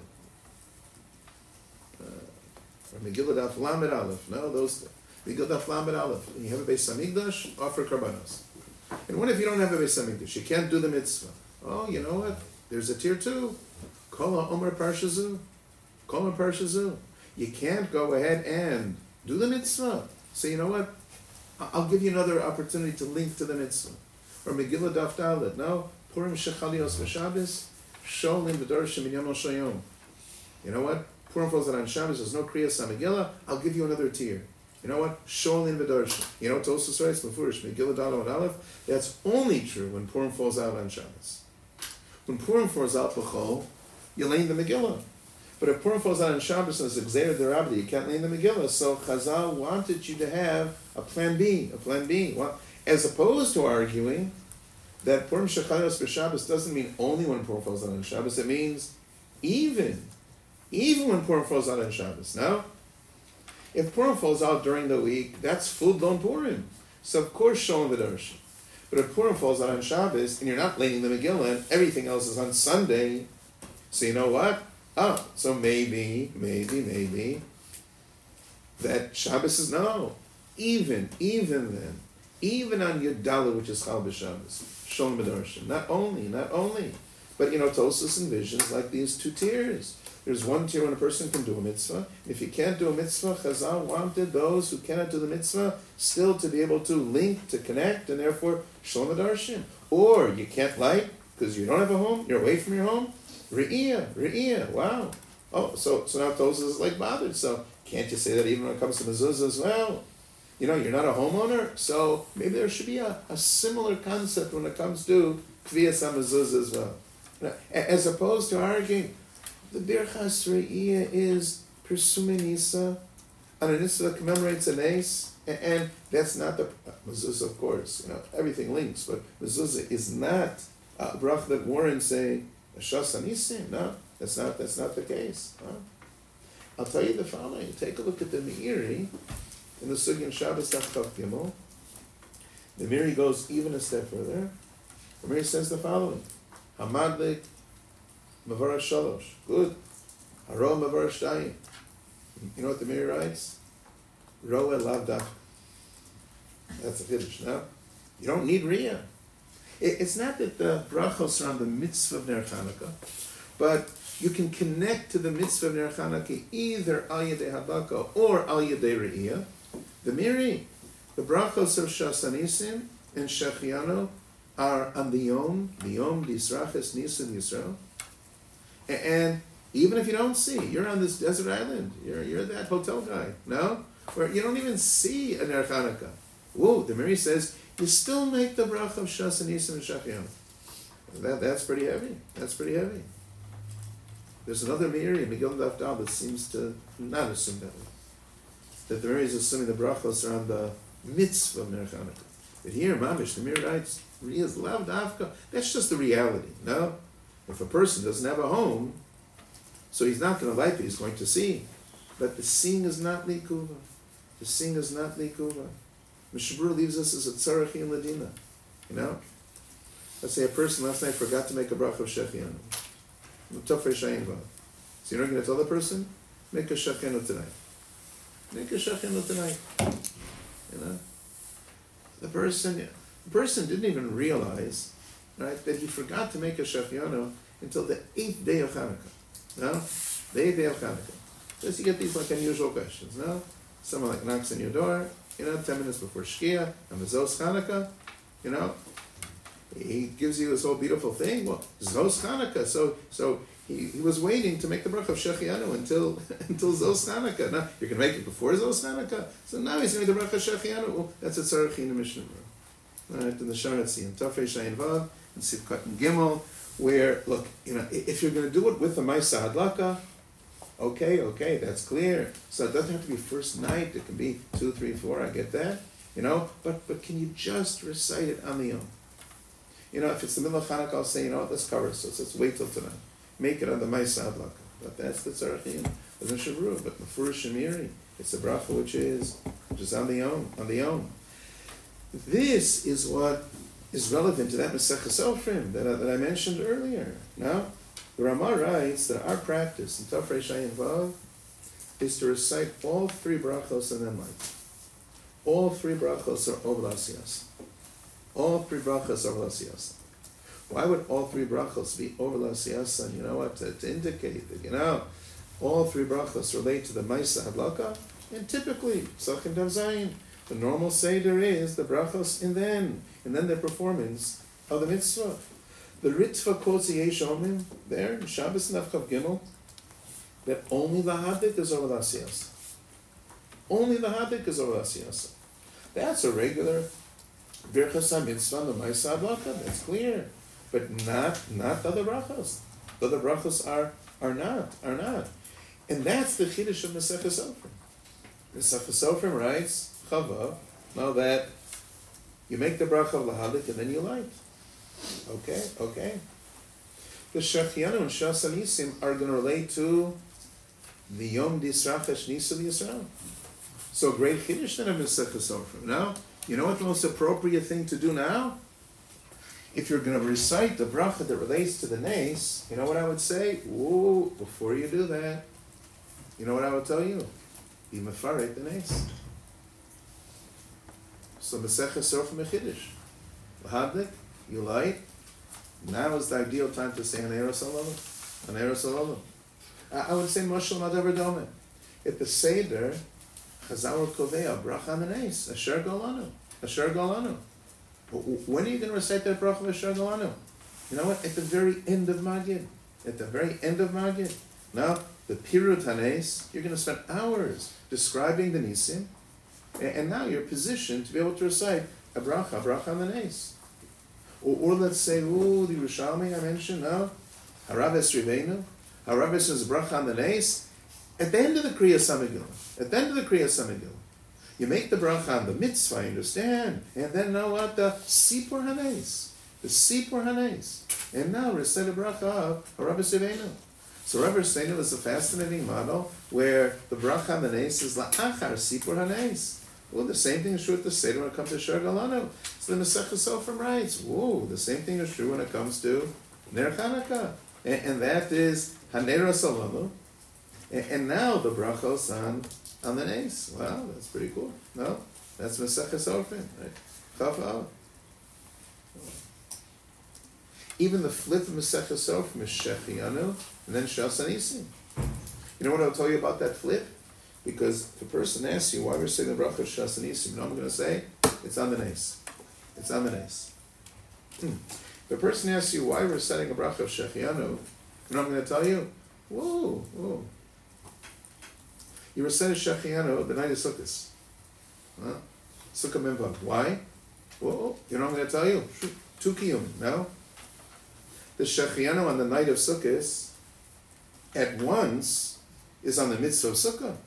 Uh, or Megillah Daf Lamed Aleph. No, those, Megillah Daf Lamed Aleph. When you have a Beis Hamikdash, offer karbanos. And what if you don't have a Beis HaMikdash? You can't do the mitzvah. Oh, you know what? There's a tier two. Kol Omer Parshazu. Kol Omer Parshazu. You can't go ahead and do the mitzvah. So you know what? I'll give you another opportunity to link to the mitzvah. Or Megillah Daf Dalet. No? Purim Shechalios V'Shabbos. Sholim V'Dorshim Minyam Shayom. You know what? Purim falls out on Shabbos. There's no Kriyas HaMegillah. I'll give you another tier. You know what? Sholim V'Dorshim. You know what Tosfos writes? Mefurish Megillah Dalet and Aleph. That's only true when Purim falls out on Shabbos. When Purim falls out B'Chol, you lay in the Megillah. But if Purim falls out on Shabbos and it's a Gzeir D'Rabbi, you can't lay in the Megillah. So Chazal wanted you to have a plan B, a plan B. Well, as opposed to arguing that Purim Shechalios B'Shabbos doesn't mean only when Purim falls out on Shabbos. It means even, even when Purim falls out on Shabbos. Now, if Purim falls out during the week, that's full-blown Purim. So of course, Sholem V'Darshim. But if Purim falls out on Shabbos and you're not laying the Megillah and everything else is on Sunday, so you know what? Oh, so maybe, maybe, maybe that Shabbos is no. Even, even then, even on Yud Dalet, which is Chal B'Shabbos, Sholem V'Darshim. Not only, not only, but you know, Tosfos envisions like these two tiers. There's one tier when a person can do a mitzvah. If you can't do a mitzvah, Chazal wanted those who cannot do the mitzvah still to be able to link, to connect, and therefore Sholem V'Darshim. Or you can't light because you don't have a home, you're away from your home. Re'iyah, Re'iyah, wow. Oh, so so now Tosfos is like bothered. So can't you say that even when it comes to mezuzah as well? You know, you're not a homeowner, so maybe there should be a, a similar concept when it comes to kviyas hamezuzah as well. Now, as opposed to arguing, the Birchas Re'iyah is Persumei Nisa, and a Nisa that commemorates an ace, and, and that's not the mezuzah, of course. You know, everything links, but mezuzah is not a brach that warrants a Shas Anisim. No, that's not that's not the case. No? I'll tell you the following. Take a look at the Meiri in the Sugyan Shabbos Daf Chav Gimel. The Meiri goes even a step further. The Meiri says the following: Hamadlik Mavara Shalosh. Good. Haro Mavara Shtayim. You know what the Meiri writes? Roe Lav Daf. That's a Kiddush. No, you don't need Riyah. It's not that the brachos are on the mitzvah of Ner Chanukah, but you can connect to the mitzvah of Ner Chanukah either al yedei hadlaka or al yedei re'iyah. The Meiri, the brachos of Shas Anisim and Shechianu are on the Yom, the Yom D'Yisraches Nisan Yisrael. And even if you don't see, you're on this desert island, you're you're that hotel guy, no? Where you don't even see a Ner Chanukah. Whoa, the Meiri says, you still make the bracha of Shas Anisim and Shechianu. That, that's pretty heavy. That's pretty heavy. There's another Meiri in Megillah Daf Dal that seems to not assume that way. That the Meiri is assuming the brachos are on the mitzvah of Ner Chanukah. But here, Mamish, the Meiri writes, Riyaz Lav Davka. That's just the reality. No? If a person doesn't have a home, so he's not going to like it, he's going to see. But the seeing is not likuva. The seeing is not likuva. Mishabur leaves us as a tzarachi and ladina. You know? Let's say a person last night forgot to make a bracha of shechianu. So you're not going to tell the person, make a shechianu tonight. Make a shechianu tonight. You know? The person, the person didn't even realize, right, that he forgot to make a shechianu until the eighth day of Hanukkah. No? The eighth day of Hanukkah. So you get these like unusual questions, no? Someone like knocks on your door, you know, ten minutes before Shkia, and the Zos Chanukah, you know, he gives you this whole beautiful thing. Well, Zos Chanukah, so so he, he was waiting to make the bracha of Shechianu until until Zos Chanukah. Now you're going to make it before Zos Chanukah, so now he's going to make the bracha of Shechianu. Well, that's a tzarech in the Mishnah. All right, in the Sharatzi, in Tafrei Shayin Vav, in Sivkat and Gimel, where look, you know, if you're going to do it with the Ma'aseh Hadlaka, okay, okay, that's clear. So it doesn't have to be first night. It can be two, three, four. I get that, you know. But but can you just recite it on the own? You know, if it's the middle of Hanukkah, I'll say, you know what, let's cover it. So let's wait till tonight. Make it on the Ma'aseh Hadlaka. But that's the tzarachim. Doesn't shavru. But Mefurish Shemiri, it's a bracha which is which is on the own, on the own. This is what is relevant to that Maseches Ofrim that I, that I mentioned earlier. Now, the Ramah writes that our practice in Tafrei Shayin Vav is to recite all three brachos and then light. All three brachos are Ovlasiyas. All three brachas over l'asiyasa. Why would all three brachos be over l'asiyasa? You know what? To, to indicate that, you know, all three brachos relate to the Maisa Hadlaka, and typically, Sachin Dav Zayin, the normal Seder is the brachos and then, and then the performance of the mitzvah. The Ritva quotes the Yesh Omrim there, in Shabbos Navchav Gimel, that only the Hadik is over l'asiyasa. Only the Hadik is over l'asiyasa. That's a regular Birchas HaMitzvah, the Maisa Hadlaka, that's clear. But not not the other brachos. The other brachos are are not, are not. And that's the Chiddush of Maseches Sofrim. Maseches Sofrim writes, Chava, now that you make the bracha of Lahadik and then you light. Okay, okay. The Shechianu and Shas Anisim are going to relate to the Yom Disrachesh Nisa Yisrael. So great Chiddush then of Maseches Sofrim. Now, you know what the most appropriate thing to do now? If you're going to recite the bracha that relates to the Nes, you know what I would say? Ooh, before you do that, you know what I would tell you? Be mefaret the Nes. So Maseches Sofrim Chiddush. L'hadik, you light. Now is the ideal time to say Haneros Halalu. Haneros Halalu. I would say Moshel Madavar Dome. At the Seder, Chazal Kovea, bracha on the Nes, Asher Golanu, Asher Golanu. When are you going to recite that bracha of Asher Golanu? You know what? At the very end of Magid. At the very end of Magid. Now, the Pirut Hanes, you're going to spend hours describing the Nisim, and now you're positioned to be able to recite a bracha, a bracha on the Nes. Or, or let's say, ooh, the Yerushalmi I mentioned, no? Harav Esriveinu, Harav Esriveinu is bracha on the Nes. At the end of the Kriya Samagil, at the end of the Kriya Samagil, you make the bracha on the mitzvah, you understand? And then now what? The Sipur Hanes. The Sipur Hanes. And now recite a bracha of Harav Esriveinu. So Rav Esriveinu is a fascinating model where the bracha on the Nes is la'achar Sipur Hanes. Well, the same thing is true at the Seder when it comes to Asher Golanu. So the Maseches Sofrim writes, whoa, the same thing is true when it comes to Ner Chanukah. And, and that is Haneros Halalu. And, and now the brachos on, on the Nes. Wow, that's pretty cool. No? That's Maseches Sofrim, right? Chaf Aleph. Even the flip of Maseches Sofrim is Shechianu and then Shas Anisim. You know what I'll tell you about that flip? Because if a person asks you why we're saying the bracha of Shas Anisim, you know what I'm going to say? It's on the Nes. It's on the Nes. Hmm. If a person asks you why we're setting a bracha of Shechianu, you know what I'm going to tell you? Whoa, whoa. You were set a Shechianu the night of Sukkot. Huh? Sukkah Memvav. Why? Whoa, you know what I'm going to tell you? Two kiyum, no? The Shechianu on the night of Sukkot at once is on the mitzvah of Sukkah.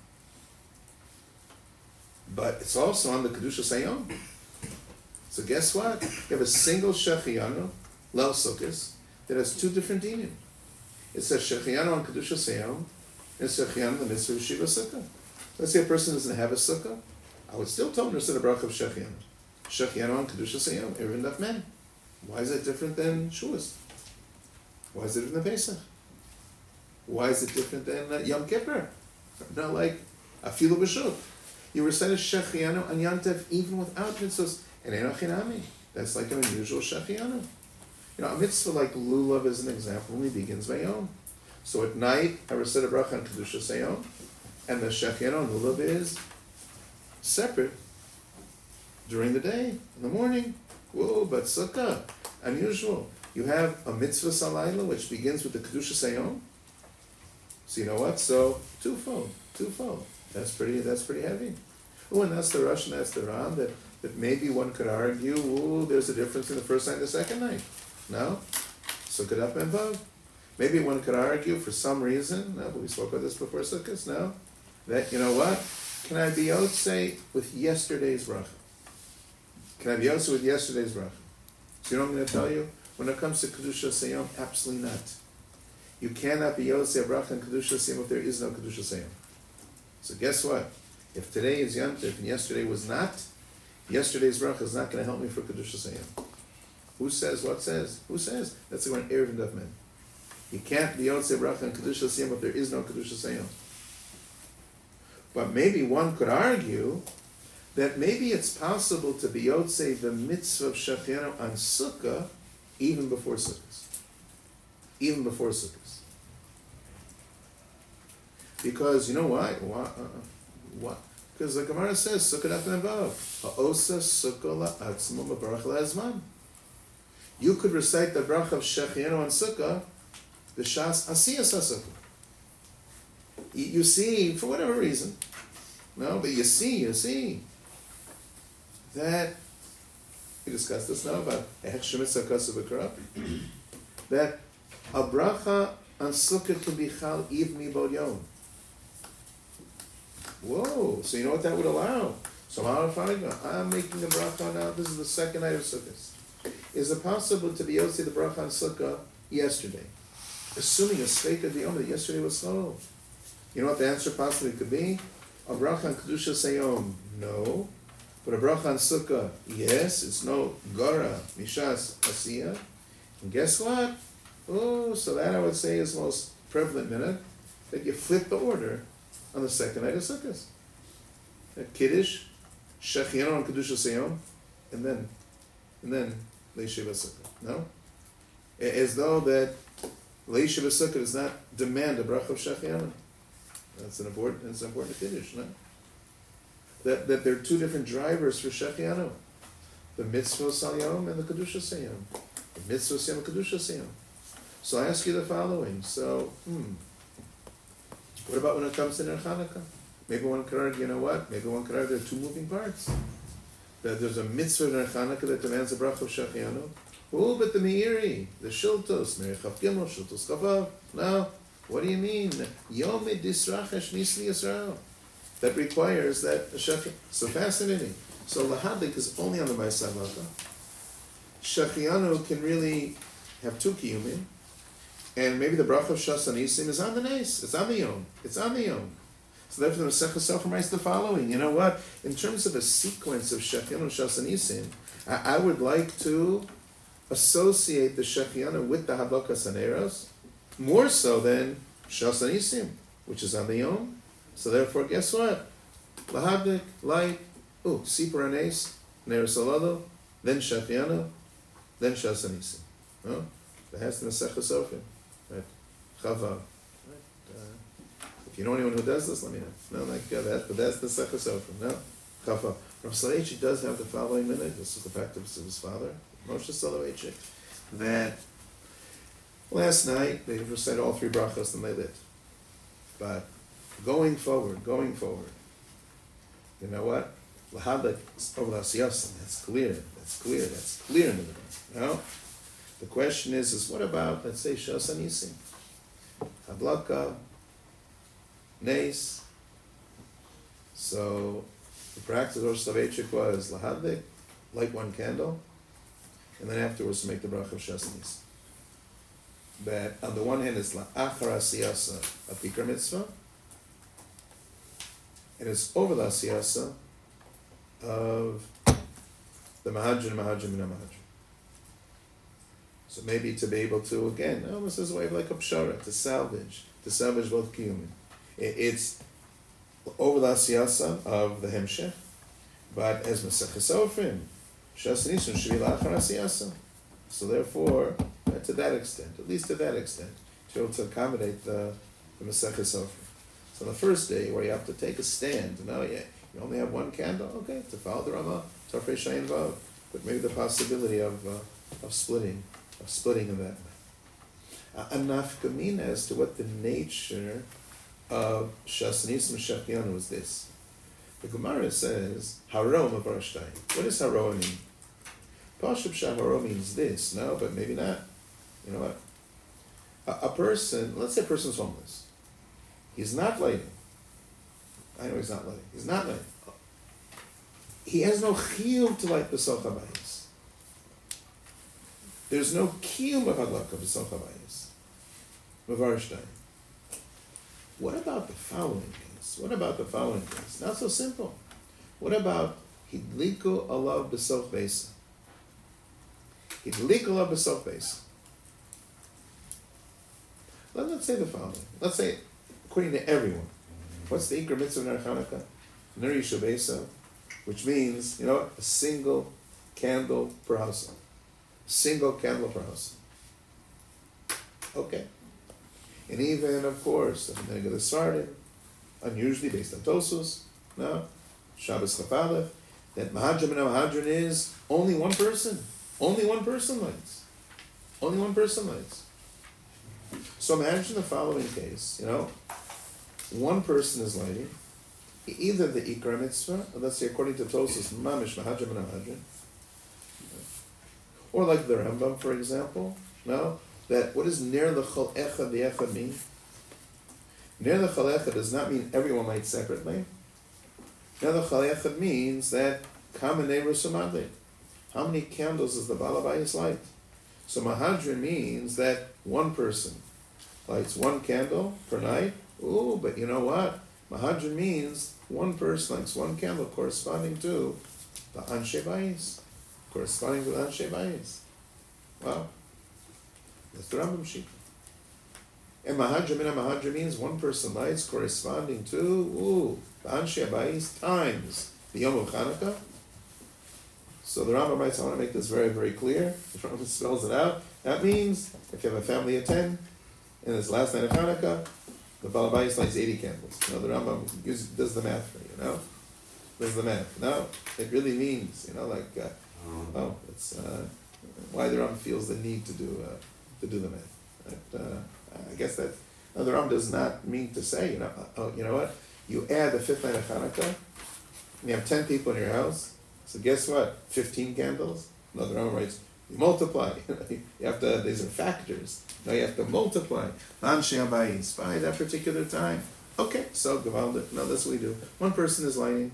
But it's also on the Kedushas Hayom. So guess what? You have a single Shechianu, Leil Sukkos, that has two different dinim. It says Shechianu on Kedushas Hayom, and Shechianu on the mitzvah of Shiva Sukkah. Let's say a person doesn't have a Sukkah, I would still tell him to say the bracha of Shechianu. Shechianu on Kedushas Hayom, Erevin Daf Men. Why is it different than Shuas? Why is it different than Pesach? Why is it different than uh, Yom Kippur? Not like Afilu B'Shuv. You recite a Shechianu on Yom Tov even without mitzvahs. And Enochinami. That's like an unusual Shechianu. You know, a mitzvah like Lulav is an example only begins by Yom. So at night, I recite a bracha on Kedushas Hayom, and the Shechianu on Lulav is separate during the day, in the morning. Whoa, but Sukkah, unusual. You have a mitzvah salayla, which begins with the Kedushas Hayom. So you know what? So twofold, twofold. That's pretty. That's pretty heavy. Oh, and that's the Rosh and that's the Ram. That that maybe one could argue. Oh, there's a difference in the first night and the second night. No, Sukkot up and Vav. Maybe one could argue for some reason. No, but we spoke about this before Sukkot. No, that you know what? Can I be Yotzei with yesterday's bracha? Can I be Yotzei with yesterday's bracha? So you know what I'm going to tell you? When it comes to Kedushas Hayom, absolutely not. You cannot be Yotzei bracha and Kedushas Hayom if there is no Kedushas Hayom. So guess what? If today is Yom Tov and yesterday was not, yesterday's bracha is not going to help me for Kedushas Hayom. Who says? What says? Who says? That's the one Erev Daf Men. You can't be Yotzei bracha and Kedushas Hayom if there is no Kedushas Hayom. But maybe one could argue that maybe it's possible to be Yotzei the mitzvah of Shechianu on Sukkah even before Sukkot. Even before Sukkot. Because, you know why? Why? Uh, why? Because the Gemara says, Sukkah Daf Nevav, Ha'osa Sukkah la'atzmo mevarach la'azman. You could recite the bracha of Shechianu on Sukkah, the Shas Asiyas HaSukkah. You, you see, for whatever reason, no, but you see, you see, that, we discussed this now about Ehech Shemitz HaKasav V'Krab, that a bracha on Sukkah can be Chal Iv Mibod Yom. Whoa, so you know what that would allow? So I'm making a bracha now, this is the second night of Sukkot. Is it possible to be able to see the bracha on Sukkah yesterday? Assuming a Sveika D'Yom that yesterday was Chol. You know what the answer possibly could be? A bracha on Kedusha Sayom, no. But a bracha on Sukkah, yes, it's no Gora, Mishas, Asiya. And guess what? Oh, so that I would say is the most prevalent minute, that you flip the order on the second night of Sukkot. Kiddush, Shechianu on Kedusha Sayom, and then, and then Leishiv HaSukkah. No? As though that Leishiv HaSukkah does not demand a bracha of Shechianu. That's an important, that's an important Kiddush, no? That, that there are two different drivers for Shechianu. The Mitzvah Sayom and the Kedusha Sayom. The Mitzvah Sayom and Kedusha Sayom. So I ask you the following. So, hmm, what about when it comes to Ner Chanukah? Maybe one could argue, you know what? Maybe one could argue there are two moving parts. That there's a mitzvah Ner Chanukah that demands a bracha of Shechianu. Oh, but the Meiri, the Shiltos, Meiri Chav Gimel, Shiltos Chavav. No, what do you mean? Yom Disrachesh Nisli Yisrael. That requires that a Shechianu. So fascinating. So Lahadik is only on the Ma'aseh Halacha. Shechianu can really have two kiyumim. And maybe the bracha of Shas Anisim is on the Nes. It's on the Yom. It's on the Yom. So therefore, the Masechah Sofrim writes the following. You know what? In terms of a sequence of Shechianu and Shas Anisim, I, I would like to associate the Shechianu with the Hadlakas Haneros more so than Shas Anisim, which is on the Yom. So therefore, guess what? Lahabdik, light, oh, Sipur Anes, Ner Salado, then Shechianu, then Shas Anisim. No? That has the Masechah Sofrim. Right, Chava. Right. Uh, if you know anyone who does this, let me know. No, like uh, that, but that's the Masechah Sofrim. No, Chava. Rav Soloveitchik does have the following minute. This is the practice of his father, Moshe Soloveitchik. That last night they recited all three brachos and they lit. But going forward, going forward, you know what? Lahadak over the Asiyas. That's clear. That's clear. That's clear in the middle. No. The question is, is what about, let's say, Shas Anisim? Hadlaka, Nes. So the practice of Rosh Soloveitchik was Lahadik, light one candle, and then afterwards to make the bracha of Shas Anisim. That on the one hand it's La'achar Asiyasa, a Pikar Mitzvah, and it's over the Asiyasa of the Mahajin, Mahajin, and Mahajin. So maybe to be able to, again, almost as a way of like a pshara, to salvage, to salvage both kiyumin. It's over the asiyasa of the hemshech, but as Masechah Sofrim, Shas Anisim should be la'achar asiyasa. So therefore, uh, to that extent, at least to that extent, to be able to accommodate the, the Masechah Sofrim. So the first day where you have to take a stand, no, yeah, you only have one candle, okay, to follow the Ramah, Tafrei Shayin Vav, but maybe the possibility of uh, of splitting. Of splitting of that. A nafkamina as to what the nature of Shas Anisim Shechianu is this. The Gemara says, Haro Mavarashtayim. What does Haro mean? Pashup Shah Haro means this, no, but maybe not. You know what? A, a person, let's say a person's homeless. He's not lighting. I know he's not lighting. He's not lighting. He has no chiyuv to light B'soch HaBayis. There's no kiyum of hadlaka b'soch habayis. Mavarashtayim. What about the following case? What about the following case? Not so simple. What about hidliku alav b'soch beisa? Hidliku alav b'soch beisa. Let's say the following. Let's say, according to everyone, what's the ikar mitzvah of Ner Chanukah? Ner Yishu beisa, which means, you know, a single candle per household. Single candle per household. Okay. And even, of course, the Neged started, unusually based on Tosus, no, Shabbos Chafalef, that Mahadrim and Mahadrin is only one person. Only one person lights. Only one person lights. So imagine the following case, you know, one person is lighting, either the Ikra Mitzvah, or let's say according to Tosus, Mamish Mahadrim and Mahadrin, or like the Rambam, for example, no, that what does Ner L'chol Echad V'Echad mean? Ner L'chol Echad does not mean everyone lights separately. Ner L'chol Echad means that Kama Ner Sumadli. How many candles does the Balabayas light? So Mahadrin means that one person lights one candle per night. Ooh, but you know what? Mahadrin means one person lights one candle corresponding to the Anshe Bayis. Corresponding to the Anshe Bayis. Wow. That's the Rambam sheet. And Mahadrim and Mahadrim means one person lights corresponding to, ooh, the Anshe Bayis times the Yom of Chanukah. So the Rambam writes, I want to make this very, very clear. The Rambam spells it out. That means if you have a family of ten, and it's last night of Hanukkah, the Baal Bayis lights eighty candles. You know, the Rambam gives, does the math for you, you know? Does the math. No, it really means, you know, like, uh, oh, it's uh, why the Rambam feels the need to do uh, to do the math. Right? Uh, I guess that no, the Rambam does not mean to say, you know, oh, you know what? You add the fifth night of Hanukkah, and you have ten people in your house. So guess what? Fifteen candles. No, the Rambam writes, you multiply. You have to. These are factors. Now you have to multiply. Anshe Abayis by that particular time. Okay, so Gavaldik. No, that's what we do. One person is lighting,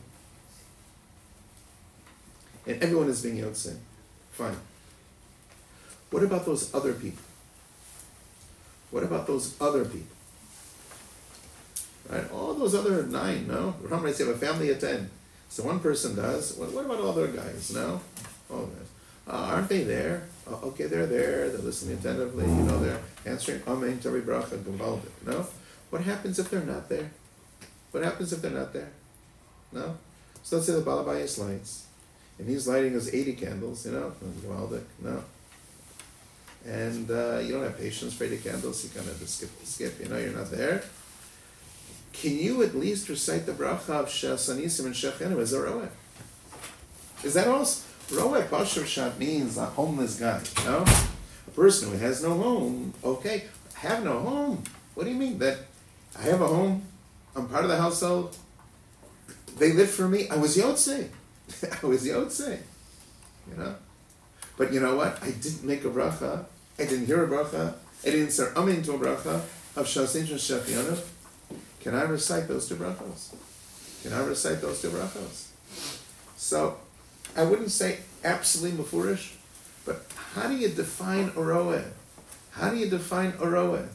and everyone is being Yotzei. Fine. What about those other people? What about those other people? Right? All those other nine, no? The Rambam writes you have a family of ten. So one person does. What, what about all other guys? No? Oh, uh, aren't they there? Oh, okay, they're there. They're listening attentively. You know, they're answering Amen to every bracha, Gavaldik. No? What happens if they're not there? What happens if they're not there? No? So let's say the Balabayas lights. And he's lighting his eighty candles, you know, Gavaldik. No? And uh, you don't have patience for eighty candles. You kind of just skip, skip. You know, you're not there. Can you at least recite the bracha of Shasanisim and Shechenu as a roeh? Is that all? Roeh Pashup Shat means a homeless guy, you know? A person who has no home. Okay, have no home. What do you mean? That I have a home? I'm part of the household? They live for me? I was Yotzei. I was Yotzei. You know? But you know what? I didn't make a bracha. I didn't hear a bracha. I didn't say amen to a bracha of Shasanisim and Shechenu. Can I recite those two brachos? Can I recite those two brachos? So, I wouldn't say absolutely mafurish, but how do you define a roeh? How do you define a roeh?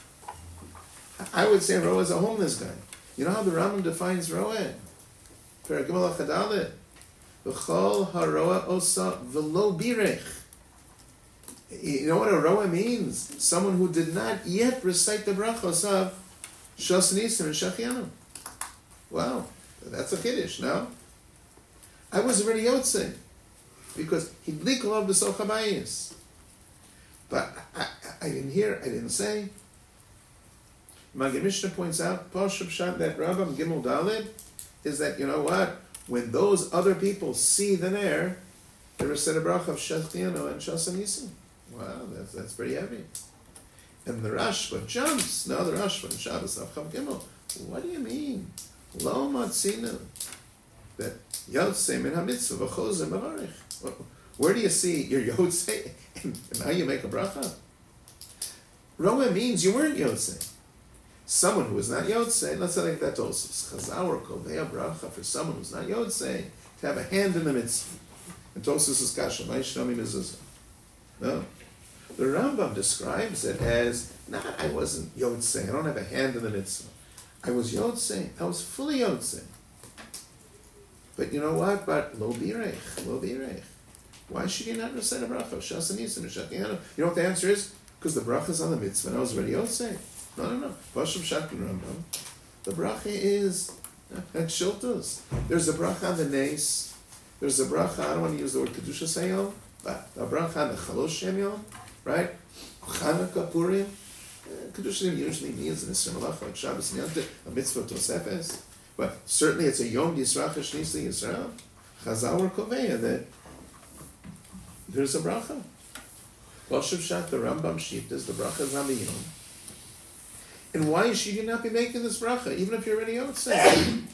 I would say roeh is a homeless guy. You know how the Rambam defines roeh? Peragimel achadalit. V'chol haroeh osa v'lo birech. You know what a roeh means? Someone who did not yet recite the brachos of Shasanisim and Shechenu. Wow, that's a chiddush, no? I was already Yotzei because hidlik lov b'soch habayis. But I, I, I didn't hear, I didn't say. Maggid Mishnah points out, Pashup Shat, that Rambam Gimel Daled, is that, you know what? When those other people see the Ner, they recite a bracha of Shechenu and Shasanisim. Wow, that's, that's pretty heavy. And the Rashba jumps. No, the Rashba in Shabbos Avchav Gimel. What do you mean? Lo matzinu. That Yotzei min ha-mitzvah v'chozer mevarich. Where do you see your Yotzei and now you make a bracha? Roeh means you weren't Yotzei. Someone who is not Yotzei, let's say like that also. Chazal or kovei bracha for someone who's not Yotzei to have a hand in the mitzvah. And Tosus is kasha. Ma'ishnomi mezuzah. No. The Rambam describes it as, not I wasn't Yotzei, I don't have a hand in the mitzvah. I was Yotzei, I was fully Yotzei. But you know what? But lo birech, lo birech. Why should you not recite a bracha? Shasanisim and Shechenu. You know what the answer is? Because the bracha is on the mitzvah and I was already Yotzei. No, no, no. Pashup Shat in Rambam. The bracha is at Shiltos. There's a bracha on the Nes. There's a bracha, I don't want to use the word Kedusha Sayom, but a bracha on the Chalosh Shem Yom, right? Chanukah, Purim. Kedusha usually means in a Malacha like Shabbos and Yom Tov, a mitzvah tosefes. But certainly it's a Yom Yisrach Shnisa Yisrael. Chazal Koveya that there's a bracha. Loshav Shat, the Rambam Shita is the bracha Zamiyom. And why should you not be making this bracha, even if you're already outside? and,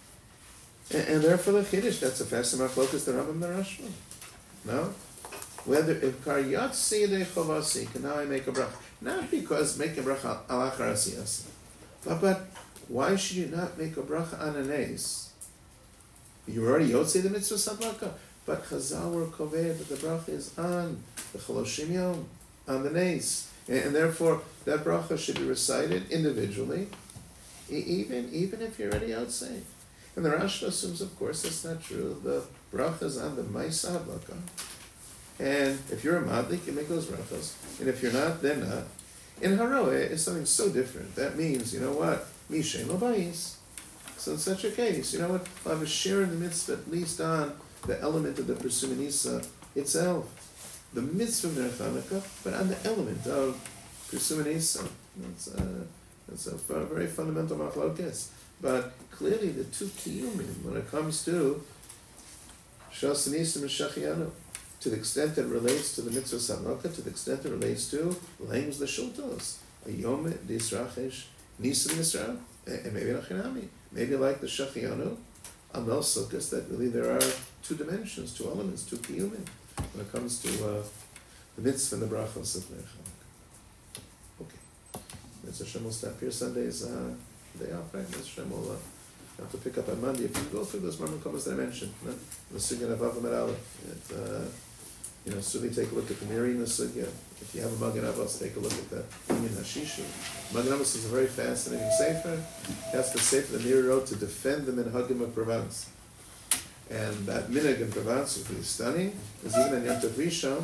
and therefore the Chiddush, that's a fast focus, the Rambam and the Rashba. No? Whether if Kar Yatsi de Chovasi, can now I make a bracha? Not because make a bracha al achar asiyas. But, but why should you not make a bracha on an ace? You already Yotze the mitzvah sadlaka. But Chazal were koveh that the bracha is on the Chaloshim Yom, on the nace. And, and therefore, that bracha should be recited individually, e- even, even if you're already outside. And the Rashba assumes, of course, that's not true. The bracha is on the Maisa Hadlaka. And if you're a madlik, you make those brachas. And if you're not, then not. In Haroeh, it's something so different. That means, you know what? Mishem Abayis. So in such a case, you know what? I'll have a share in the mitzvah, at least on the element of the Persuminisa itself. The mitzvah of Hanukkah, but on the element of Persuminisa. That's, uh, that's a very fundamental machlokes. But clearly the two kiyumim, when it comes to Shasanisa and Shachianu, to the extent that it relates to the mitzvah Samloka, to the extent that it relates to Lames the Shultos, a Yom Disrachesh, Nisan Yisrael, and maybe Nachinami, maybe like the Shachianu, Amel Sukkos, that really there are two dimensions, two elements, two kiyumim, when it comes to uh, the mitzvah and the brachos of Chanukah. Okay. Mitzvah Hashem will stop here. Sunday's uh, day off, right? Mitzvah Hashem will uh, have to pick up on Monday. If you go through those Marmon comments that I mentioned, right? The Sugya of Avav Aleph, uh, you know, certainly take a look at the Miri in the Sugya. If you have a Magen Avos, take a look at the Inyan Hashishi. Magen Avos is a very fascinating sefer. That's the sefer the Miri wrote to defend the minhagim of Provence. And that minhag in Provence is really stunning. Is even in Yom Tov Rishon,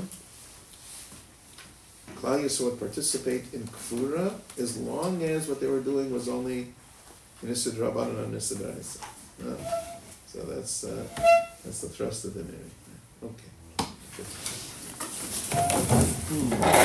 Klal Yisrael would participate in Kfura as long as what they were doing was only Nissa Drabanan and Nissa D'Oraisa. No. So that's uh, that's the thrust of the Miri. Okay. Hmm.